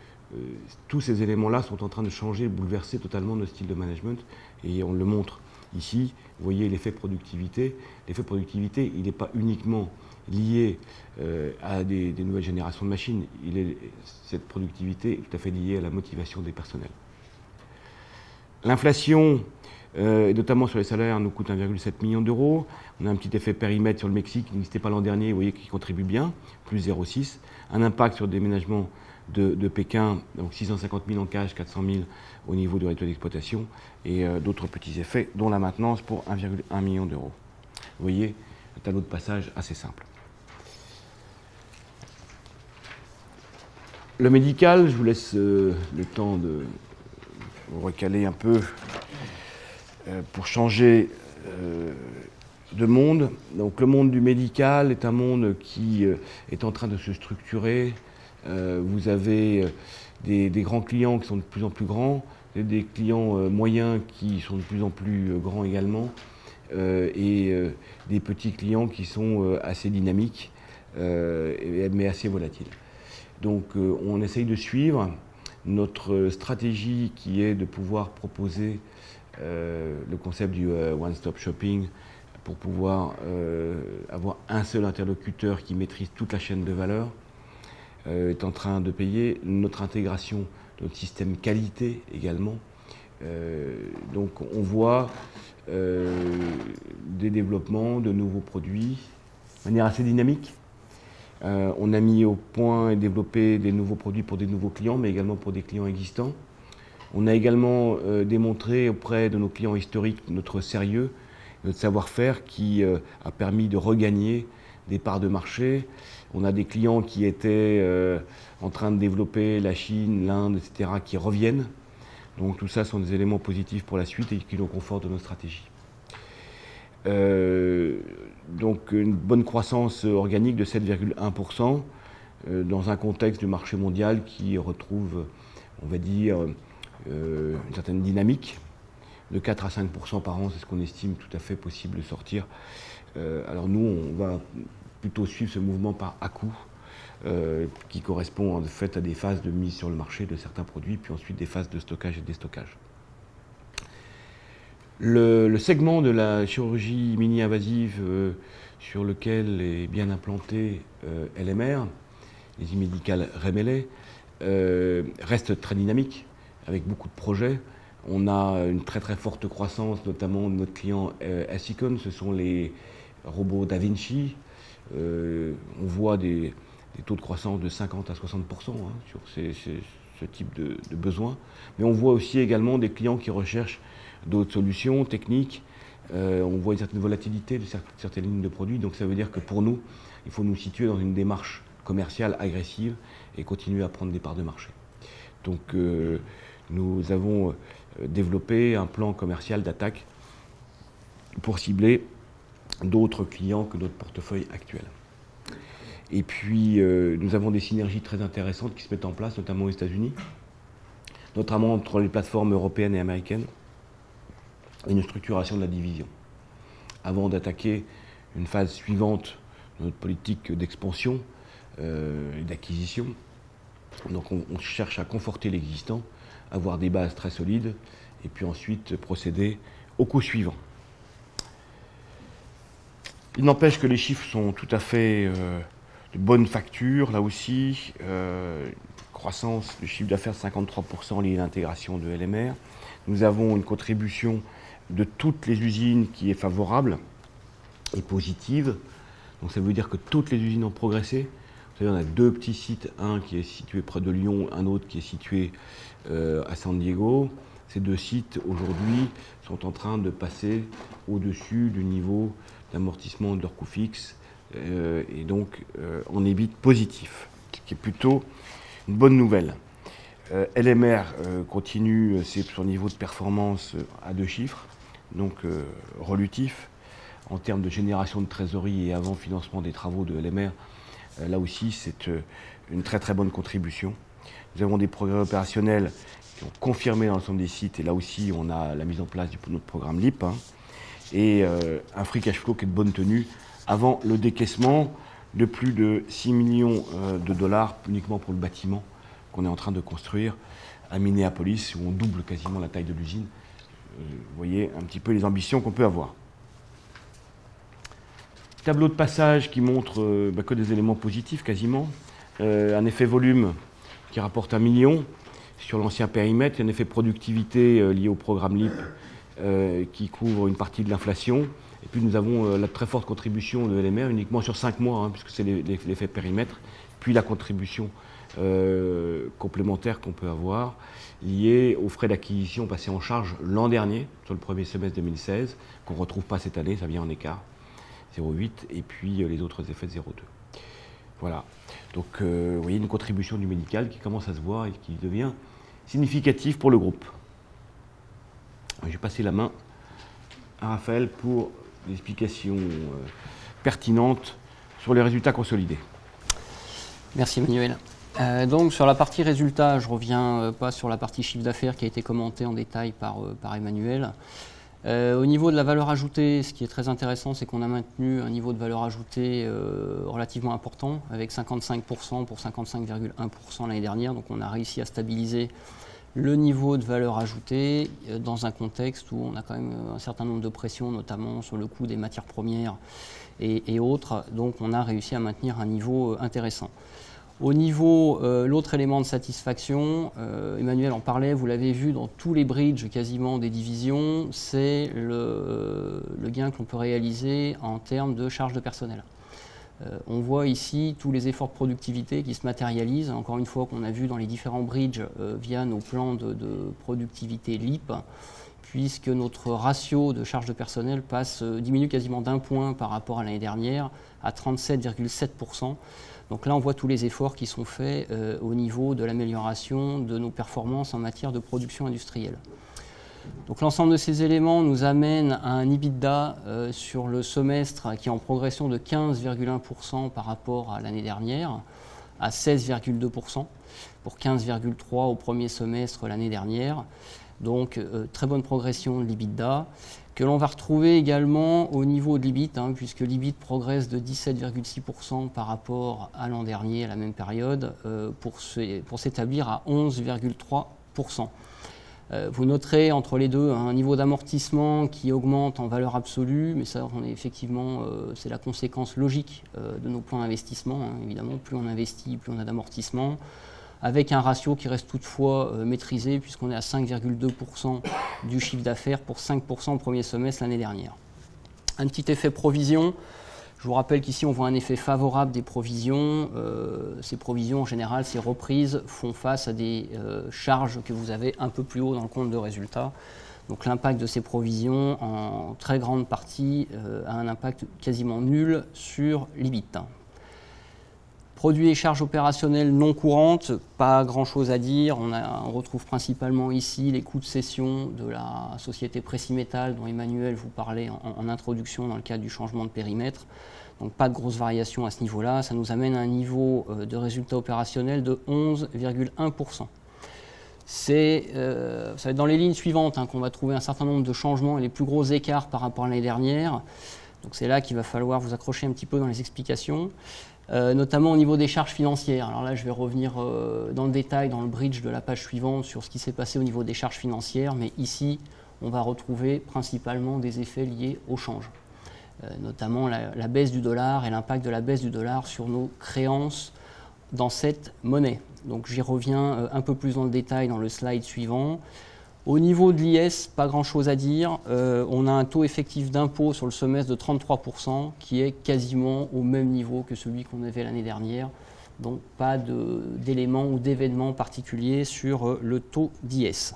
tous ces éléments-là sont en train de changer, de bouleverser totalement notre style de management, et on le montre ici, vous voyez l'effet productivité. L'effet productivité, il n'est pas uniquement lié à des nouvelles générations de machines. Cette productivité est tout à fait liée à la motivation des personnels. L'inflation, notamment sur les salaires, nous coûte 1,7 million d'euros. On a un petit effet périmètre sur le Mexique qui n'existait pas l'an dernier, vous voyez, qui contribue bien, plus 0,6. Un impact sur le déménagement de Pékin, donc 650 000 en cash, 400 000 au niveau du résultat d'exploitation, et d'autres petits effets, dont la maintenance pour 1,1 million d'euros. Vous voyez, un tableau de passage assez simple. Le médical, je vous laisse le temps de vous recaler un peu pour changer de monde. Donc le monde du médical est un monde qui est en train de se structurer. Vous avez des grands clients qui sont de plus en plus grands, des clients moyens qui sont de plus en plus grands également, et des petits clients qui sont assez dynamiques, mais assez volatiles. Donc on essaye de suivre notre stratégie qui est de pouvoir proposer le concept du one-stop shopping pour pouvoir avoir un seul interlocuteur qui maîtrise toute la chaîne de valeur, est en train de payer notre intégration, notre système qualité également. Donc on voit des développements de nouveaux produits de manière assez dynamique. On a mis au point et développé des nouveaux produits pour des nouveaux clients, mais également pour des clients existants. On a également démontré auprès de nos clients historiques notre sérieux, notre savoir-faire qui a permis de regagner des parts de marché. On a des clients qui étaient en train de développer la Chine, l'Inde, etc., qui reviennent. Donc tout ça sont des éléments positifs pour la suite et qui nous confortent dans nos stratégies. Donc une bonne croissance organique de 7,1% dans un contexte du marché mondial qui retrouve, on va dire, une certaine dynamique de 4 à 5% par an, c'est ce qu'on estime tout à fait possible de sortir. Alors nous, on va plutôt suivre ce mouvement par à-coup, qui correspond en fait à des phases de mise sur le marché de certains produits, puis ensuite des phases de stockage et de déstockage. Le segment de la chirurgie mini-invasive sur lequel est bien implanté LMR, les e-médicales Remelay, reste très dynamique, avec beaucoup de projets. On a une très très forte croissance, notamment de notre client Assicon, ce sont les robots Da Vinci. On voit des taux de croissance de 50 à 60% sur ce type de besoins. Mais on voit aussi également des clients qui recherchent d'autres solutions techniques. On voit une certaine volatilité de certaines lignes de produits. Donc ça veut dire que pour nous, il faut nous situer dans une démarche commerciale agressive et continuer à prendre des parts de marché. Donc nous avons développé un plan commercial d'attaque pour cibler d'autres clients que notre portefeuille actuel. Et puis nous avons des synergies très intéressantes qui se mettent en place, notamment aux États-Unis, notamment entre les plateformes européennes et américaines, et une structuration de la division. Avant d'attaquer une phase suivante de notre politique d'expansion et d'acquisition, donc on cherche à conforter l'existant, avoir des bases très solides, et puis ensuite procéder au coup suivant. Il n'empêche que les chiffres sont tout à fait de bonne facture, là aussi, croissance du chiffre d'affaires de 53% lié à l'intégration de LMR. Nous avons une contribution de toutes les usines qui est favorable et positive. Donc ça veut dire que toutes les usines ont progressé. Vous savez, on a deux petits sites, un qui est situé près de Lyon, un autre qui est situé à San Diego. Ces deux sites, aujourd'hui, sont en train de passer au-dessus du niveau d'amortissement de leur coût fixe et donc en EBIT positif, ce qui est plutôt une bonne nouvelle. LMR continue son niveau de performance à deux chiffres, donc relutif. En termes de génération de trésorerie et avant financement des travaux de LMR, là aussi c'est une très très bonne contribution. Nous avons des progrès opérationnels qui ont confirmé dans l'ensemble des sites, et là aussi on a la mise en place de notre programme LIP, et un free cash flow qui est de bonne tenue avant le décaissement de plus de 6 millions de dollars uniquement pour le bâtiment qu'on est en train de construire à Minneapolis, où on double quasiment la taille de l'usine. Vous voyez un petit peu les ambitions qu'on peut avoir. Tableau de passage qui montre que des éléments positifs quasiment. Un effet volume qui rapporte 1 million sur l'ancien périmètre, un effet productivité lié au programme LEAP qui couvre une partie de l'inflation. Et puis nous avons la très forte contribution de LMR uniquement sur 5 mois, puisque c'est l'effet périmètre, puis la contribution complémentaire qu'on peut avoir liée aux frais d'acquisition passés en charge l'an dernier, sur le premier semestre 2016, qu'on ne retrouve pas cette année, ça vient en écart, 0,8, et puis les autres effets de 0,2. Voilà, donc vous voyez une contribution du médical qui commence à se voir et qui devient significative pour le groupe. Je vais passer la main à Raphaël pour des explications pertinentes sur les résultats consolidés. Merci Emmanuel. Donc sur la partie résultats, je ne reviens pas sur la partie chiffre d'affaires qui a été commentée en détail par Emmanuel. Au niveau de la valeur ajoutée, ce qui est très intéressant, c'est qu'on a maintenu un niveau de valeur ajoutée relativement important, avec 55% pour 55,1% l'année dernière. Donc on a réussi à stabiliser le niveau de valeur ajoutée dans un contexte où on a quand même un certain nombre de pressions, notamment sur le coût des matières premières et autres. Donc on a réussi à maintenir un niveau intéressant. Au niveau, l'autre élément de satisfaction, Emmanuel en parlait, vous l'avez vu dans tous les bridges quasiment des divisions, c'est le gain qu'on peut réaliser en termes de charge de personnel. On voit ici tous les efforts de productivité qui se matérialisent, encore une fois qu'on a vu dans les différents bridges via nos plans de productivité LEAP, puisque notre ratio de charge de personnel diminue quasiment d'1 point par rapport à l'année dernière à 37,7%. Donc là, on voit tous les efforts qui sont faits au niveau de l'amélioration de nos performances en matière de production industrielle. Donc l'ensemble de ces éléments nous amène à un EBITDA sur le semestre qui est en progression de 15,1% par rapport à l'année dernière, à 16,2% pour 15,3% au premier semestre l'année dernière. Donc très bonne progression de l'EBITDA que l'on va retrouver également au niveau de l'EBIT, puisque l'EBIT progresse de 17,6% par rapport à l'an dernier à la même période pour s'établir à 11,3%. Vous noterez entre les deux un niveau d'amortissement qui augmente en valeur absolue, mais ça, c'est la conséquence logique de nos plans d'investissement. Évidemment, plus on investit, plus on a d'amortissement, avec un ratio qui reste toutefois maîtrisé, puisqu'on est à 5,2% du chiffre d'affaires pour 5% au premier semestre l'année dernière. Un petit effet provision. Je vous rappelle qu'ici, on voit un effet favorable des provisions. Ces provisions, en général, ces reprises font face à des charges que vous avez un peu plus haut dans le compte de résultat. Donc l'impact de ces provisions, en très grande partie, a un impact quasiment nul sur l'EBIT. Produits et charges opérationnelles non courantes, pas grand-chose à dire. On retrouve principalement ici les coûts de cession de la société Précimétal dont Emmanuel vous parlait en introduction dans le cadre du changement de périmètre. Donc pas de grosses variations à ce niveau-là. Ça nous amène à un niveau de résultat opérationnel de 11,1%. Ça va être dans les lignes suivantes qu'on va trouver un certain nombre de changements et les plus gros écarts par rapport à l'année dernière. Donc c'est là qu'il va falloir vous accrocher un petit peu dans les explications. Notamment au niveau des charges financières. Alors là, je vais revenir dans le détail, dans le bridge de la page suivante, sur ce qui s'est passé au niveau des charges financières, mais ici, on va retrouver principalement des effets liés au change, notamment la baisse du dollar et l'impact de la baisse du dollar sur nos créances dans cette monnaie. Donc j'y reviens un peu plus dans le détail dans le slide suivant. Au niveau de l'IS, pas grand-chose à dire. On a un taux effectif d'impôt sur le semestre de 33%, qui est quasiment au même niveau que celui qu'on avait l'année dernière. Donc pas d'éléments ou d'événements particuliers sur le taux d'IS.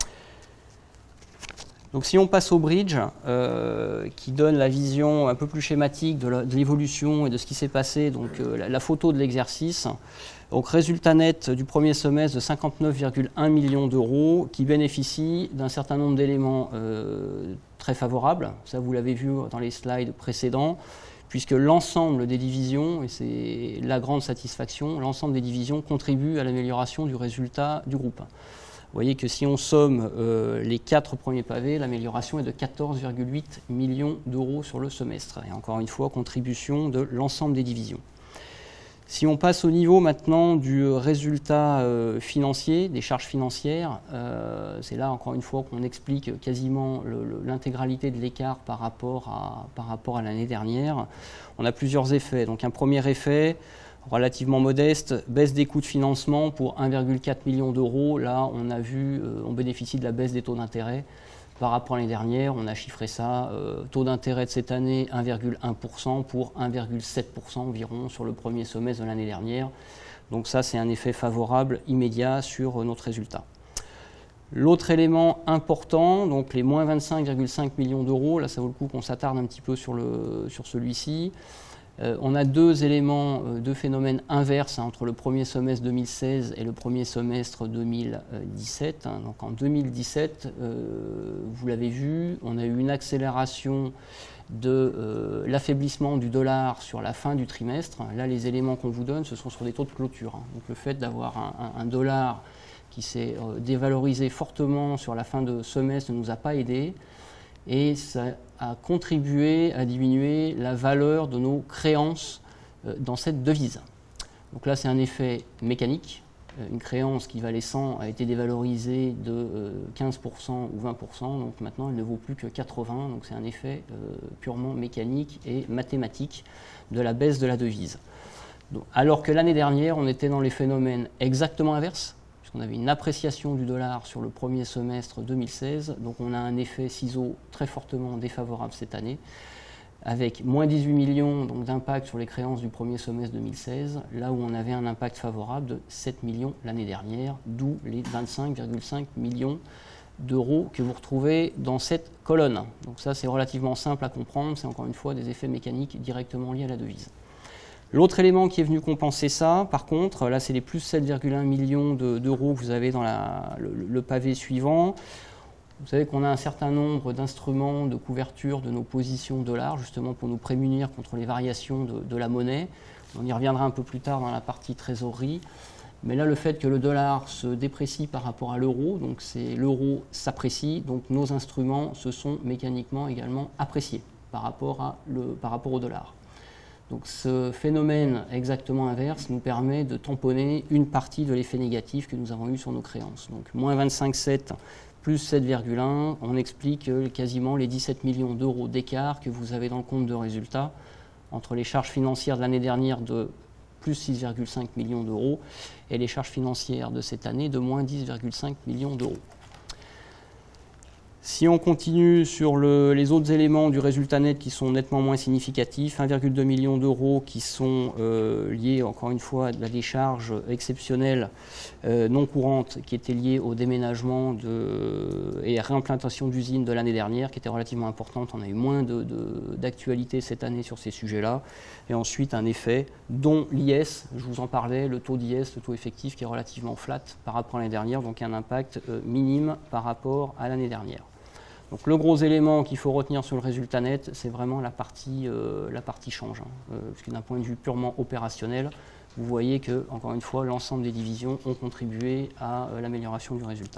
Donc si on passe au bridge, qui donne la vision un peu plus schématique de l'évolution et de ce qui s'est passé, donc la photo de l'exercice. Donc résultat net du premier semestre de 59,1 millions d'euros qui bénéficie d'un certain nombre d'éléments très favorables. Ça, vous l'avez vu dans les slides précédents, puisque l'ensemble des divisions, et c'est la grande satisfaction, l'ensemble des divisions contribuent à l'amélioration du résultat du groupe. Vous voyez que si on somme les 4 premiers pavés, l'amélioration est de 14,8 millions d'euros sur le semestre. Et encore une fois, contribution de l'ensemble des divisions. Si on passe au niveau maintenant du résultat financier, des charges financières, c'est là encore une fois qu'on explique quasiment l'intégralité de l'écart par rapport à l'année dernière. On a plusieurs effets. Donc un premier effet relativement modeste, baisse des coûts de financement pour 1,4 million d'euros. Là, on bénéficie de la baisse des taux d'intérêt. Par rapport à l'année dernière, on a chiffré ça, taux d'intérêt de cette année 1,1% pour 1,7% environ sur le premier semestre de l'année dernière. Donc ça, c'est un effet favorable immédiat sur notre résultat. L'autre élément important, donc les moins 25,5 millions d'euros, là ça vaut le coup qu'on s'attarde un petit peu sur celui-ci. On a deux éléments, deux phénomènes inverses entre le premier semestre 2016 et le premier semestre 2017. Donc en 2017, vous l'avez vu, on a eu une accélération de l'affaiblissement du dollar sur la fin du trimestre. Là, les éléments qu'on vous donne, ce sont sur des taux de clôture. Donc le fait d'avoir un dollar qui s'est dévalorisé fortement sur la fin de semestre ne nous a pas aidé. Et ça a contribué à diminuer la valeur de nos créances dans cette devise. Donc là, c'est un effet mécanique. Une créance qui valait 100 a été dévalorisée de 15% ou 20%, donc maintenant elle ne vaut plus que 80, donc c'est un effet purement mécanique et mathématique de la baisse de la devise. Donc, alors que l'année dernière, on était dans les phénomènes exactement inverses. On avait une appréciation du dollar sur le premier semestre 2016, donc on a un effet ciseau très fortement défavorable cette année, avec moins 18 millions d'impact sur les créances du premier semestre 2016, là où on avait un impact favorable de 7 millions l'année dernière, d'où les 25,5 millions d'euros que vous retrouvez dans cette colonne. Donc ça, c'est relativement simple à comprendre, c'est encore une fois des effets mécaniques directement liés à la devise. L'autre élément qui est venu compenser ça, par contre, là c'est les plus 7,1 millions d'euros que vous avez dans le pavé suivant. Vous savez qu'on a un certain nombre d'instruments de couverture de nos positions dollars, justement pour nous prémunir contre les variations de la monnaie. On y reviendra un peu plus tard dans la partie trésorerie. Mais là, le fait que le dollar se déprécie par rapport à l'euro, donc l'euro s'apprécie, donc nos instruments se sont mécaniquement également appréciés par rapport au dollar. Donc ce phénomène exactement inverse nous permet de tamponner une partie de l'effet négatif que nous avons eu sur nos créances. Donc moins 25,7 plus 7,1, on explique quasiment les 17 millions d'euros d'écart que vous avez dans le compte de résultat entre les charges financières de l'année dernière de plus 6,5 millions d'euros et les charges financières de cette année de moins 10,5 millions d'euros. Si on continue sur les autres éléments du résultat net qui sont nettement moins significatifs, 1,2 million d'euros qui sont liés encore une fois à des charges exceptionnelles non courantes qui étaient liées au déménagement et réimplantation d'usines de l'année dernière qui étaient relativement importantes. On a eu moins d'actualité cette année sur ces sujets-là. Et ensuite un effet dont l'IS, je vous en parlais, le taux d'IS, le taux effectif qui est relativement flat par rapport à l'année dernière, donc un impact minime par rapport à l'année dernière. Donc le gros élément qu'il faut retenir sur le résultat net, c'est vraiment la partie change. Parce que d'un point de vue purement opérationnel, vous voyez que, encore une fois, l'ensemble des divisions ont contribué à l'amélioration du résultat.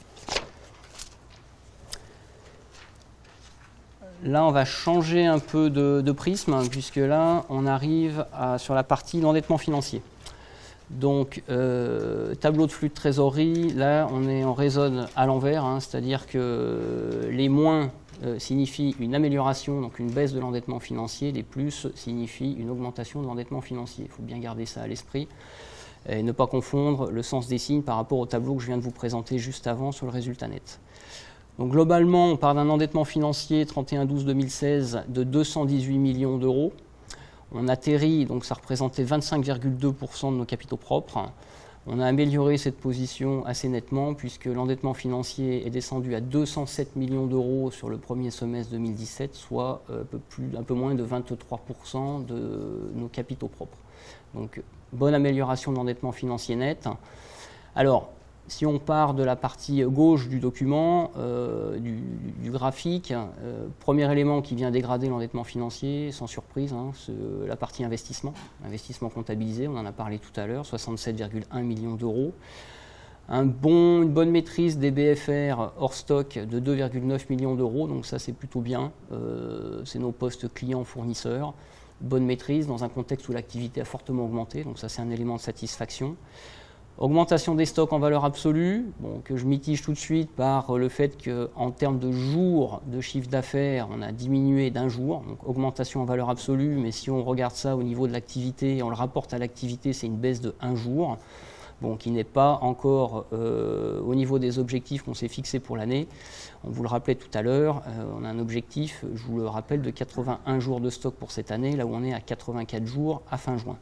Là, on va changer un peu de prisme, puisque là, on arrive sur la partie l'endettement financier. Donc, tableau de flux de trésorerie, là on raisonne à l'envers, c'est-à-dire que les moins signifient une amélioration, donc une baisse de l'endettement financier, les plus signifient une augmentation de l'endettement financier. Il faut bien garder ça à l'esprit et ne pas confondre le sens des signes par rapport au tableau que je viens de vous présenter juste avant sur le résultat net. Donc globalement, on part d'un endettement financier 31/12/2016 de 218 millions d'euros. On atterrit, donc ça représentait 25,2% de nos capitaux propres. On a amélioré cette position assez nettement puisque l'endettement financier est descendu à 207 millions d'euros sur le premier semestre 2017, soit un peu moins de 23% de nos capitaux propres. Donc bonne amélioration de l'endettement financier net. Alors, si on part de la partie gauche du document, du graphique, premier élément qui vient dégrader l'endettement financier, sans surprise, c'est la partie investissement comptabilisé, on en a parlé tout à l'heure, 67,1 millions d'euros. Une bonne maîtrise des BFR hors stock de 2,9 millions d'euros, donc ça c'est plutôt bien, c'est nos postes clients-fournisseurs. bonne maîtrise dans un contexte où l'activité a fortement augmenté, donc ça c'est un élément de satisfaction. Augmentation des stocks en valeur absolue, bon, que je mitige tout de suite par le fait qu'en termes de jours de chiffre d'affaires, on a diminué d'1 jour, donc augmentation en valeur absolue, mais si on regarde ça au niveau de l'activité, on le rapporte à l'activité, c'est une baisse de 1 jour, bon, qui n'est pas encore au niveau des objectifs qu'on s'est fixés pour l'année. On vous le rappelait tout à l'heure, on a un objectif, je vous le rappelle, de 81 jours de stock pour cette année, là où on est à 84 jours à fin juin.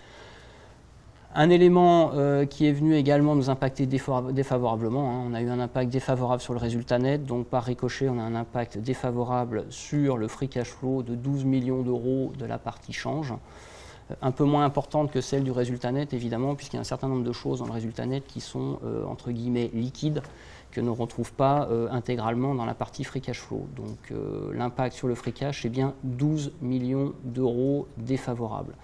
Un élément qui est venu également nous impacter défavorablement, hein. On a eu un impact défavorable sur le résultat net, donc par ricochet on a un impact défavorable sur le free cash flow de 12 millions d'euros de la partie change, un peu moins importante que celle du résultat net évidemment, puisqu'il y a un certain nombre de choses dans le résultat net qui sont entre guillemets liquides, que ne retrouve pas intégralement dans la partie free cash flow. Donc l'impact sur le free cash, c'est bien 12 millions d'euros défavorables.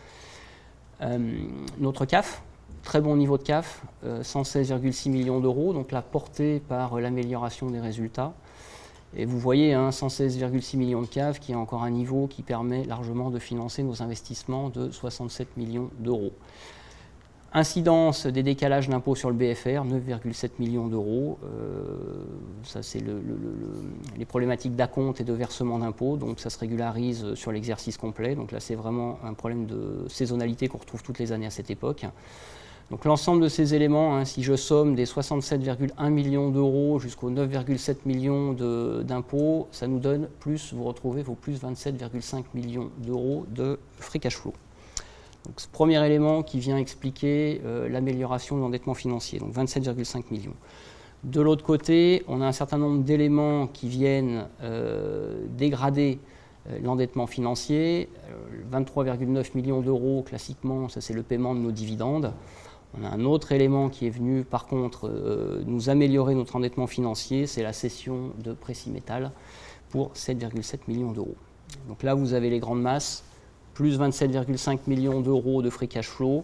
Notre CAF, très bon niveau de CAF, 116,6 millions d'euros, donc là porté par l'amélioration des résultats. Et vous voyez, 116,6 millions de CAF qui est encore un niveau qui permet largement de financer nos investissements de 67 millions d'euros. Incidence des décalages d'impôts sur le BFR, 9,7 millions d'euros. Ça, c'est les problématiques d'acompte et de versement d'impôts. Donc, ça se régularise sur l'exercice complet. Donc là, c'est vraiment un problème de saisonnalité qu'on retrouve toutes les années à cette époque. Donc, l'ensemble de ces éléments, si je somme des 67,1 millions d'euros jusqu'aux 9,7 millions d'impôts, ça nous donne plus, vous retrouvez vos plus 27,5 millions d'euros de free cash flow. Donc, ce premier élément qui vient expliquer l'amélioration de l'endettement financier, donc 27,5 millions. De l'autre côté, on a un certain nombre d'éléments qui viennent dégrader l'endettement financier. 23,9 millions d'euros, classiquement, ça c'est le paiement de nos dividendes. On a un autre élément qui est venu, par contre, nous améliorer notre endettement financier, c'est la cession de Précimétal pour 7,7 millions d'euros. Donc là, vous avez les grandes masses. Plus 27,5 millions d'euros de free cash flow,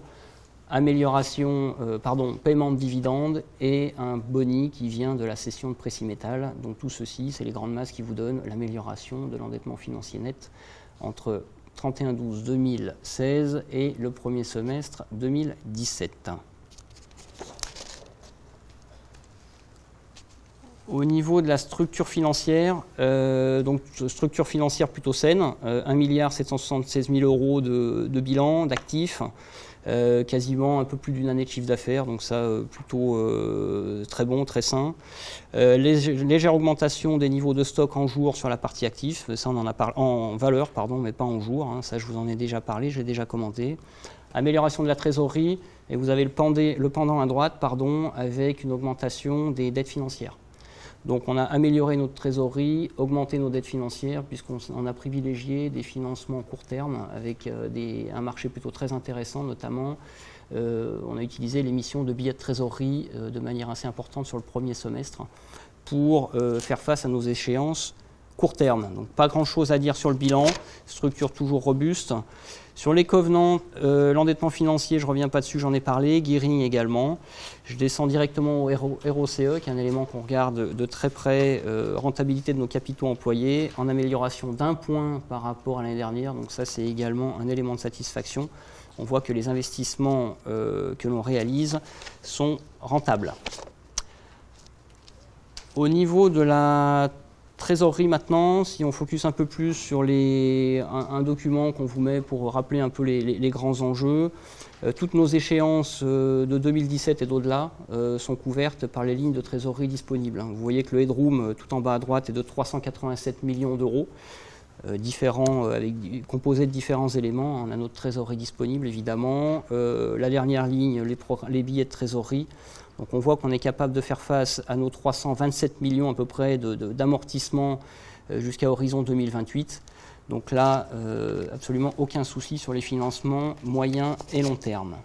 paiement de dividendes et un boni qui vient de la cession de Précimétal. Donc tout ceci, c'est les grandes masses qui vous donnent l'amélioration de l'endettement financier net entre 31/12/2016 et le premier semestre 2017. Au niveau de la structure financière, donc structure financière plutôt saine, 1 776 000 euros de bilan, d'actifs, quasiment un peu plus d'une année de chiffre d'affaires, donc ça plutôt très bon, très sain. Légère augmentation des niveaux de stock en jours sur la partie actif, ça on en a parlé en valeur, pardon, mais pas en jours, ça je vous en ai déjà parlé, j'ai déjà commenté. Amélioration de la trésorerie, et vous avez le pendant à droite, avec une augmentation des dettes financières. Donc on a amélioré notre trésorerie, augmenté nos dettes financières, puisqu'on a privilégié des financements court terme avec un marché plutôt très intéressant, notamment on a utilisé l'émission de billets de trésorerie de manière assez importante sur le premier semestre pour faire face à nos échéances court terme. Donc pas grand chose à dire sur le bilan, structure toujours robuste. Sur les covenants, l'endettement financier, je ne reviens pas dessus, j'en ai parlé, gearing également. Je descends directement au ROCE, qui est un élément qu'on regarde de très près, rentabilité de nos capitaux employés, en amélioration d'1 point par rapport à l'année dernière, donc ça c'est également un élément de satisfaction. On voit que les investissements que l'on réalise sont rentables. Au niveau de la trésorerie maintenant, si on focus un peu plus sur un document qu'on vous met pour rappeler un peu les grands enjeux, toutes nos échéances de 2017 et d'au-delà sont couvertes par les lignes de trésorerie disponibles. Vous voyez que le headroom tout en bas à droite est de 387 millions d'euros, composé de différents éléments. On a notre trésorerie disponible évidemment, la dernière ligne, les billets de trésorerie. Donc on voit qu'on est capable de faire face à nos 327 millions à peu près d'amortissement jusqu'à horizon 2028. Donc là, absolument aucun souci sur les financements moyen et long terme.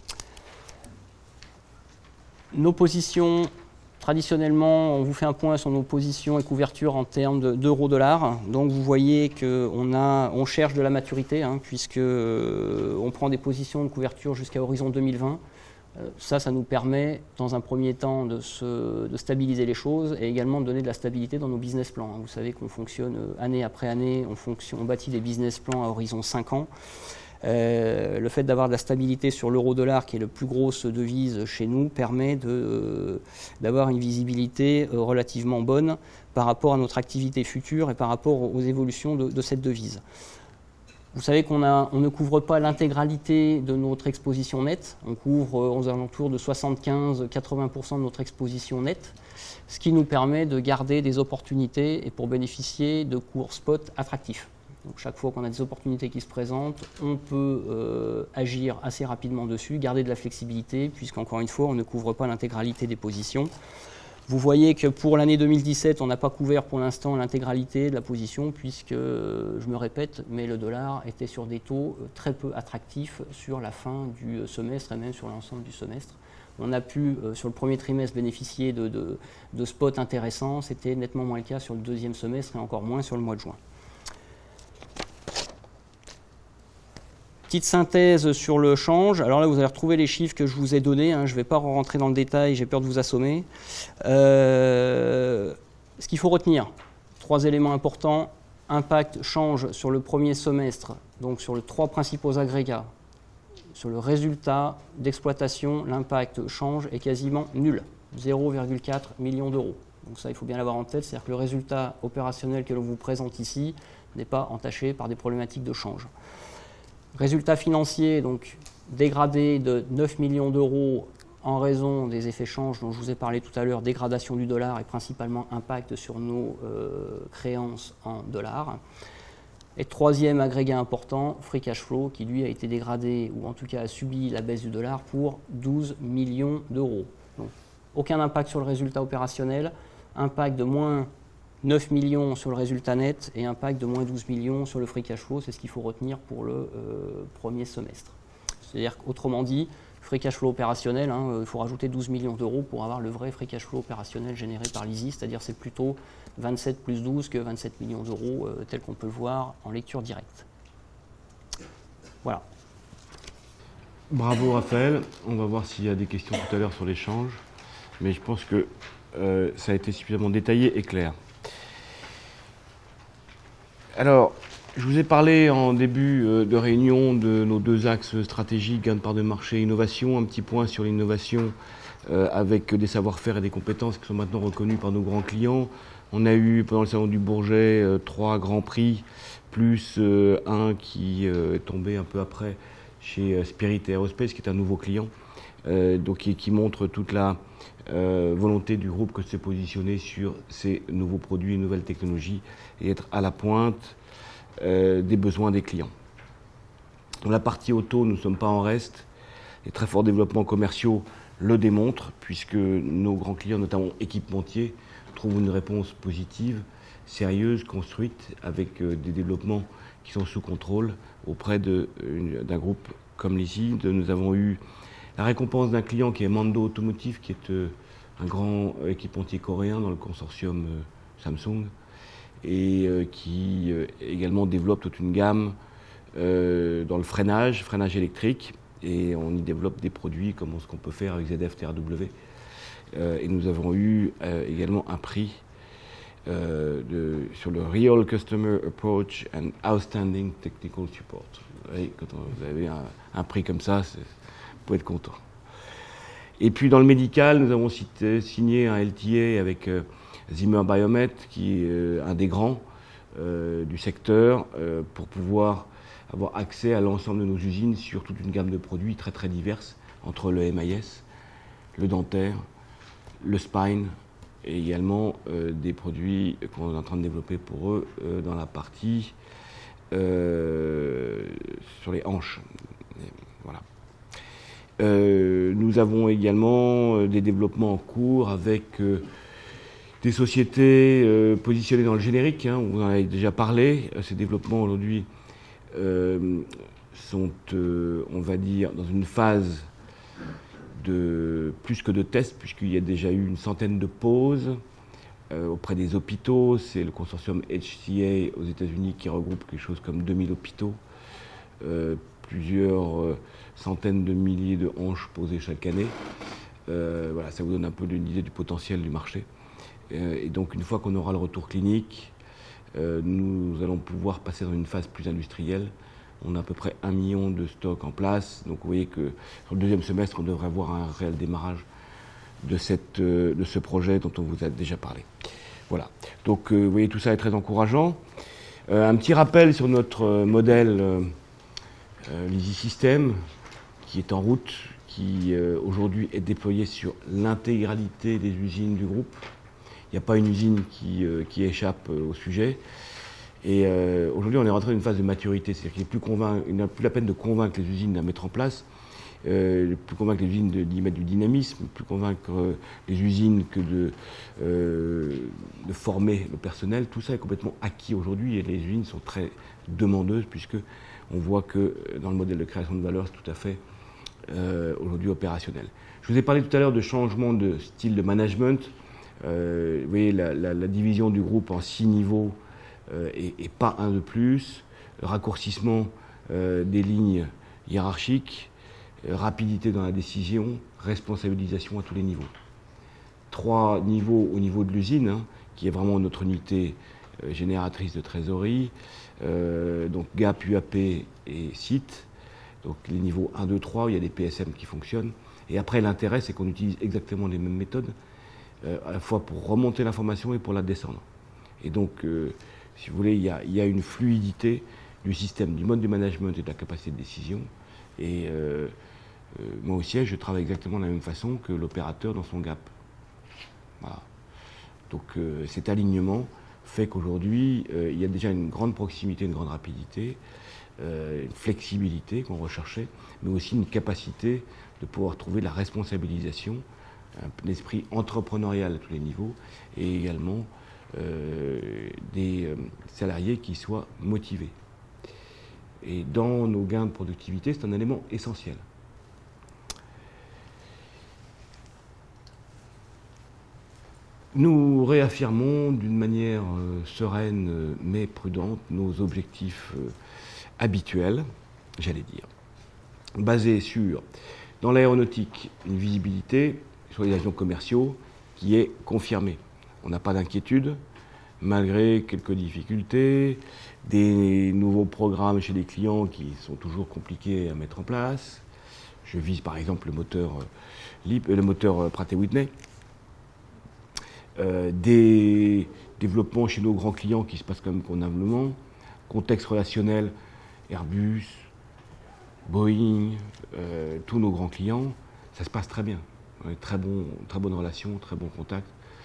Nos positions, traditionnellement, on vous fait un point sur nos positions et couvertures en termes d'euro-dollar. Donc vous voyez qu'on cherche de la maturité, puisqu'on prend des positions de couverture jusqu'à horizon 2020. Ça nous permet, dans un premier temps, de stabiliser les choses et également de donner de la stabilité dans nos business plans. Vous savez qu'on fonctionne année après année, on bâtit des business plans à horizon 5 ans. Le fait d'avoir de la stabilité sur l'euro-dollar, qui est la plus grosse devise chez nous, permet d'avoir une visibilité relativement bonne par rapport à notre activité future et par rapport aux évolutions de cette devise. Vous savez qu'on ne couvre pas l'intégralité de notre exposition nette, on couvre aux alentours de 75-80% de notre exposition nette, ce qui nous permet de garder des opportunités et pour bénéficier de cours spot attractifs. Donc chaque fois qu'on a des opportunités qui se présentent, on peut agir assez rapidement dessus, garder de la flexibilité, puisqu'encore une fois, on ne couvre pas l'intégralité des positions. Vous voyez que pour l'année 2017, on n'a pas couvert pour l'instant l'intégralité de la position, puisque, je me répète, mais le dollar était sur des taux très peu attractifs sur la fin du semestre et même sur l'ensemble du semestre. On a pu, sur le premier trimestre, bénéficier de spots intéressants. C'était nettement moins le cas sur le deuxième semestre et encore moins sur le mois de juin. Petite synthèse sur le change. Alors là, vous allez retrouver les chiffres que je vous ai donnés. Je ne vais pas rentrer dans le détail, j'ai peur de vous assommer. Ce qu'il faut retenir, 3 éléments importants. Impact change sur le premier semestre, donc sur les 3 principaux agrégats. Sur le résultat d'exploitation, l'impact change est quasiment nul, 0,4 millions d'euros. Donc ça, il faut bien l'avoir en tête, c'est-à-dire que le résultat opérationnel que l'on vous présente ici n'est pas entaché par des problématiques de change. Résultat financier, donc dégradé de 9 millions d'euros en raison des effets change dont je vous ai parlé tout à l'heure, dégradation du dollar et principalement impact sur nos créances en dollars. Et troisième agrégat important, free cash flow, qui lui a été dégradé ou en tout cas a subi la baisse du dollar pour 12 millions d'euros. Donc aucun impact sur le résultat opérationnel, impact de moins 9 millions sur le résultat net et impact de moins 12 millions sur le free cash flow, c'est ce qu'il faut retenir pour le premier semestre. C'est-à-dire qu'autrement dit, free cash flow opérationnel, il faut rajouter 12 millions d'euros pour avoir le vrai free cash flow opérationnel généré par l'ISI, c'est-à-dire c'est plutôt 27 plus 12 que 27 millions d'euros, tel qu'on peut le voir en lecture directe. Voilà. Bravo Raphaël, on va voir s'il y a des questions tout à l'heure sur l'échange, mais je pense que ça a été suffisamment détaillé et clair. Alors, je vous ai parlé en début de réunion de nos 2 axes stratégiques, gain de part de marché, innovation. Un petit point sur l'innovation avec des savoir-faire et des compétences qui sont maintenant reconnus par nos grands clients. On a eu pendant le salon du Bourget 3 grands prix, plus un qui est tombé un peu après chez Spirit Aerospace, qui est un nouveau client, donc qui montre toute la volonté du groupe que de se positionner sur ces nouveaux produits et nouvelles technologies et être à la pointe des besoins des clients. Dans la partie auto, nous ne sommes pas en reste. Les très forts développements commerciaux le démontrent, puisque nos grands clients, notamment équipementiers, trouvent une réponse positive, sérieuse, construite, avec des développements qui sont sous contrôle auprès d'un groupe comme l'ISI. Nous avons eu la récompense d'un client qui est Mando Automotive, qui est un grand équipementier coréen dans le consortium Samsung, et qui également développe toute une gamme dans le freinage électrique, et on y développe des produits comme ce qu'on peut faire avec ZF TRW. Et nous avons eu également un prix sur le Real Customer Approach and Outstanding Technical Support. Et quand vous avez un prix comme ça, vous pouvez être content. Et puis dans le médical, nous avons signé un LTA avec Zimmer Biomet, qui est un des grands du secteur, pour pouvoir avoir accès à l'ensemble de nos usines sur toute une gamme de produits très très diverses, entre le MIS, le dentaire, le spine, et également des produits qu'on est en train de développer pour eux dans la partie sur les hanches. Et voilà. Nous avons également des développements en cours avec des sociétés positionnées dans le générique, on en a déjà parlé. Ces développements aujourd'hui sont, on va dire, dans une phase de plus que de tests, puisqu'il y a déjà eu une centaine de pauses auprès des hôpitaux. C'est le consortium HCA aux États-Unis qui regroupe quelque chose comme 2000 hôpitaux, plusieurs centaines de milliers de hanches posées chaque année. Voilà, ça vous donne un peu une idée du potentiel du marché. Et donc une fois qu'on aura le retour clinique, nous allons pouvoir passer dans une phase plus industrielle. On a à peu près 1 million de stocks en place. Donc vous voyez que sur le deuxième semestre, on devrait avoir un réel démarrage de ce projet dont on vous a déjà parlé. Voilà. Donc vous voyez, tout ça est très encourageant. Un petit rappel sur notre modèle l'Easy System, qui est en route, qui aujourd'hui est déployé sur l'intégralité des usines du groupe. Il n'y a pas une usine qui échappe au sujet. Et aujourd'hui, on est rentré dans une phase de maturité, c'est-à-dire qu'il n'a plus la peine de convaincre les usines à mettre en place, plus convaincre les usines d'y mettre du dynamisme, plus convaincre les usines que de former le personnel. Tout ça est complètement acquis aujourd'hui et les usines sont très demandeuses, puisque on voit que dans le modèle de création de valeur, c'est tout à fait aujourd'hui opérationnel. Je vous ai parlé tout à l'heure de changement de style de management. Vous voyez la division du groupe en 6 niveaux et pas un de plus, raccourcissement des lignes hiérarchiques, rapidité dans la décision, responsabilisation à tous les niveaux. 3 niveaux au niveau de l'usine, hein, qui est vraiment notre unité génératrice de trésorerie, donc GAP, UAP et site. Donc les niveaux 1, 2, 3, il y a des PSM qui fonctionnent. Et après, l'intérêt, c'est qu'on utilise exactement les mêmes méthodes, à la fois pour remonter l'information et pour la descendre. Et donc, si vous voulez, il y a une fluidité du système, du mode de management et de la capacité de décision. Et moi au siège, je travaille exactement de la même façon que l'opérateur dans son GAP. Voilà. Donc cet alignement fait qu'aujourd'hui, il y a déjà une grande proximité, une grande rapidité, une flexibilité qu'on recherchait, mais aussi une capacité de pouvoir trouver la responsabilisation, un esprit entrepreneurial à tous les niveaux, et également des salariés qui soient motivés. Et dans nos gains de productivité, c'est un élément essentiel. Nous réaffirmons d'une manière sereine mais prudente nos objectifs habituels, j'allais dire, basés sur, dans l'aéronautique, une visibilité sur les avions commerciaux qui est confirmée. On n'a pas d'inquiétude, malgré quelques difficultés, des nouveaux programmes chez les clients qui sont toujours compliqués à mettre en place. Je vise par exemple le moteur Pratt & Whitney. Des développements chez nos grands clients qui se passent quand même convenablement. Contexte relationnel, Airbus, Boeing, tous nos grands clients, ça se passe très bien. Très bonne relation, très bon contact.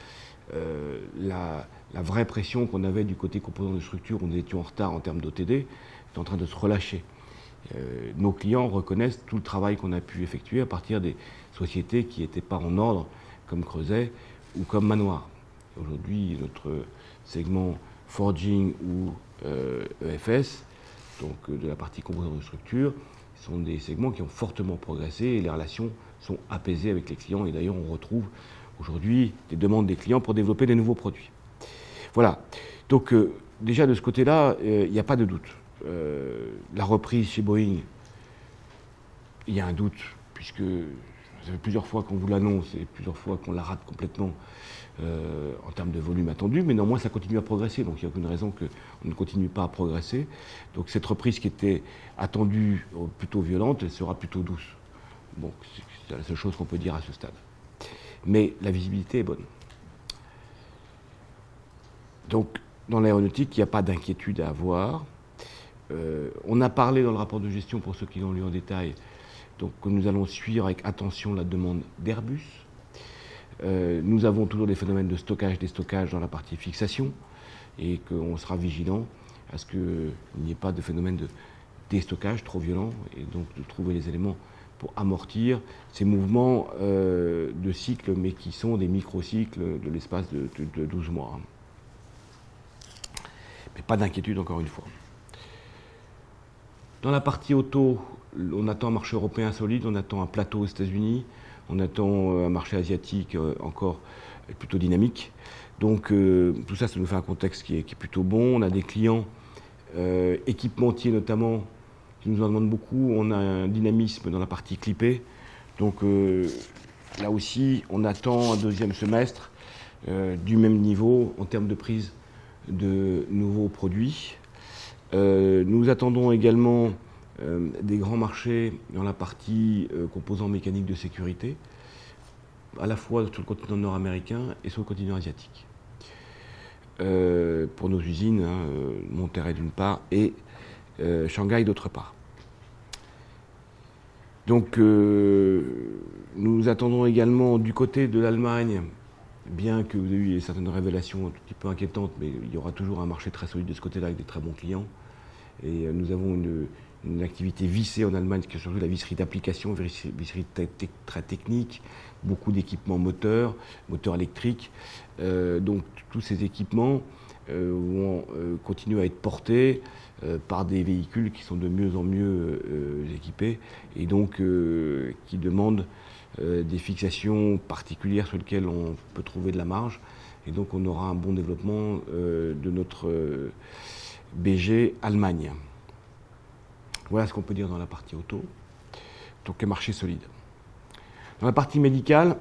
La vraie pression qu'on avait du côté composants de structure, où nous étions en retard en termes d'OTD, est en train de se relâcher. Nos clients reconnaissent tout le travail qu'on a pu effectuer à partir des sociétés qui n'étaient pas en ordre, comme Creuset ou comme Manoir. Aujourd'hui, notre segment Forging ou EFS, donc de la partie composants de structure, sont des segments qui ont fortement progressé et les relations sont apaisées avec les clients. Et d'ailleurs, on retrouve aujourd'hui des demandes des clients pour développer des nouveaux produits. Voilà. Donc déjà de ce côté-là, il n'y a pas de doute. La reprise chez Boeing, il y a un doute, puisque ça fait plusieurs fois qu'on vous l'annonce et plusieurs fois qu'on la rate complètement en termes de volume attendu, mais néanmoins ça continue à progresser, donc il n'y a aucune raison qu'on ne continue pas à progresser. Donc cette reprise qui était attendue plutôt violente, elle sera plutôt douce. Bon, c'est la seule chose qu'on peut dire à ce stade. Mais la visibilité est bonne. Donc, dans l'aéronautique, il n'y a pas d'inquiétude à avoir. On a parlé dans le rapport de gestion, pour ceux qui l'ont lu en détail, donc que nous allons suivre avec attention la demande d'Airbus. Nous avons toujours des phénomènes de stockage, déstockage dans la partie fixation, et qu'on sera vigilant à ce qu'il n'y ait pas de phénomène de déstockage trop violent, et donc de trouver les éléments pour amortir ces mouvements de cycle, mais qui sont des micro-cycles de l'espace de 12 mois. Mais pas d'inquiétude, encore une fois. Dans la partie auto, on attend un marché européen solide, on attend un plateau aux États-Unis, on attend un marché asiatique encore plutôt dynamique. Donc tout ça, ça nous fait un contexte qui est plutôt bon. On a des clients équipementiers notamment qui nous en demandent beaucoup. On a un dynamisme dans la partie clippée. Donc là aussi, on attend un deuxième semestre du même niveau en termes de prise de nouveaux produits. Nous attendons également des grands marchés dans la partie composants mécaniques de sécurité, à la fois sur le continent nord-américain et sur le continent asiatique. Pour nos usines, Monterrey d'une part et Shanghai d'autre part. Donc nous attendons également du côté de l'Allemagne, bien que vous ayez eu certaines révélations un tout petit peu inquiétantes, mais il y aura toujours un marché très solide de ce côté-là avec des très bons clients. Et nous avons une activité vissée en Allemagne, qui est surtout la visserie d'application, visserie très technique, beaucoup d'équipements moteurs électriques. Donc tous ces équipements vont continuer à être portés par des véhicules qui sont de mieux en mieux équipés et donc qui demandent des fixations particulières sur lesquelles on peut trouver de la marge. Et donc on aura un bon développement de notre BG Allemagne. Voilà ce qu'on peut dire dans la partie auto. Donc un marché solide. Dans la partie médicale,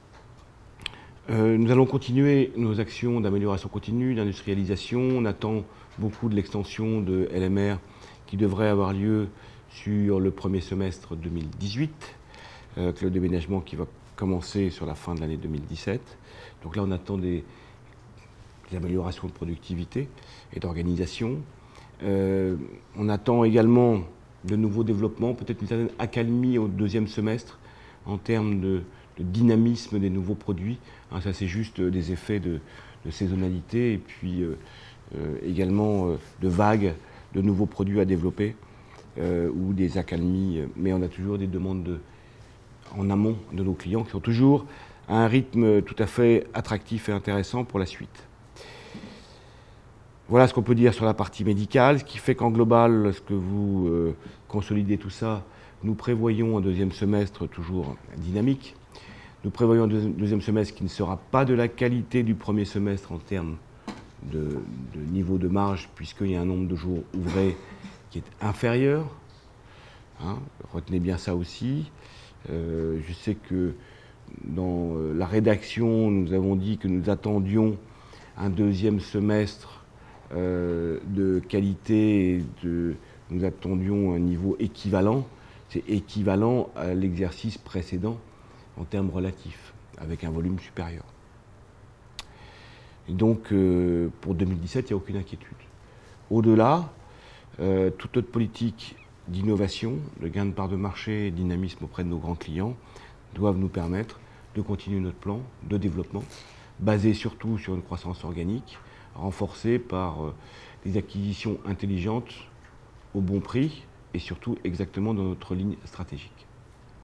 nous allons continuer nos actions d'amélioration continue, d'industrialisation. On attend beaucoup de l'extension de LMR qui devrait avoir lieu sur le premier semestre 2018, avec le déménagement qui va commencer sur la fin de l'année 2017. Donc là, on attend des améliorations de productivité et d'organisation. On attend également de nouveaux développements, peut-être une certaine accalmie au deuxième semestre en termes de dynamisme des nouveaux produits. Ça, c'est juste des effets de saisonnalité et puis également de vagues de nouveaux produits à développer ou des accalmies. Mais on a toujours des demandes en amont de nos clients qui sont toujours à un rythme tout à fait attractif et intéressant pour la suite. Voilà ce qu'on peut dire sur la partie médicale, ce qui fait qu'en global, lorsque vous consolidez tout ça, nous prévoyons un deuxième semestre toujours dynamique. Nous prévoyons un deuxième semestre qui ne sera pas de la qualité du premier semestre en termes de niveau de marge, puisqu'il y a un nombre de jours ouvrés qui est inférieur. Retenez bien ça aussi. Je sais que dans la rédaction, nous avons dit que nous attendions un deuxième semestre de qualité et nous attendions un niveau équivalent. C'est équivalent à l'exercice précédent en termes relatifs, avec un volume supérieur. Et donc, pour 2017, il n'y a aucune inquiétude. Au-delà, toute notre politique d'innovation, de gain de part de marché et de dynamisme auprès de nos grands clients doivent nous permettre de continuer notre plan de développement, basé surtout sur une croissance organique, renforcée par des acquisitions intelligentes au bon prix et surtout exactement dans notre ligne stratégique.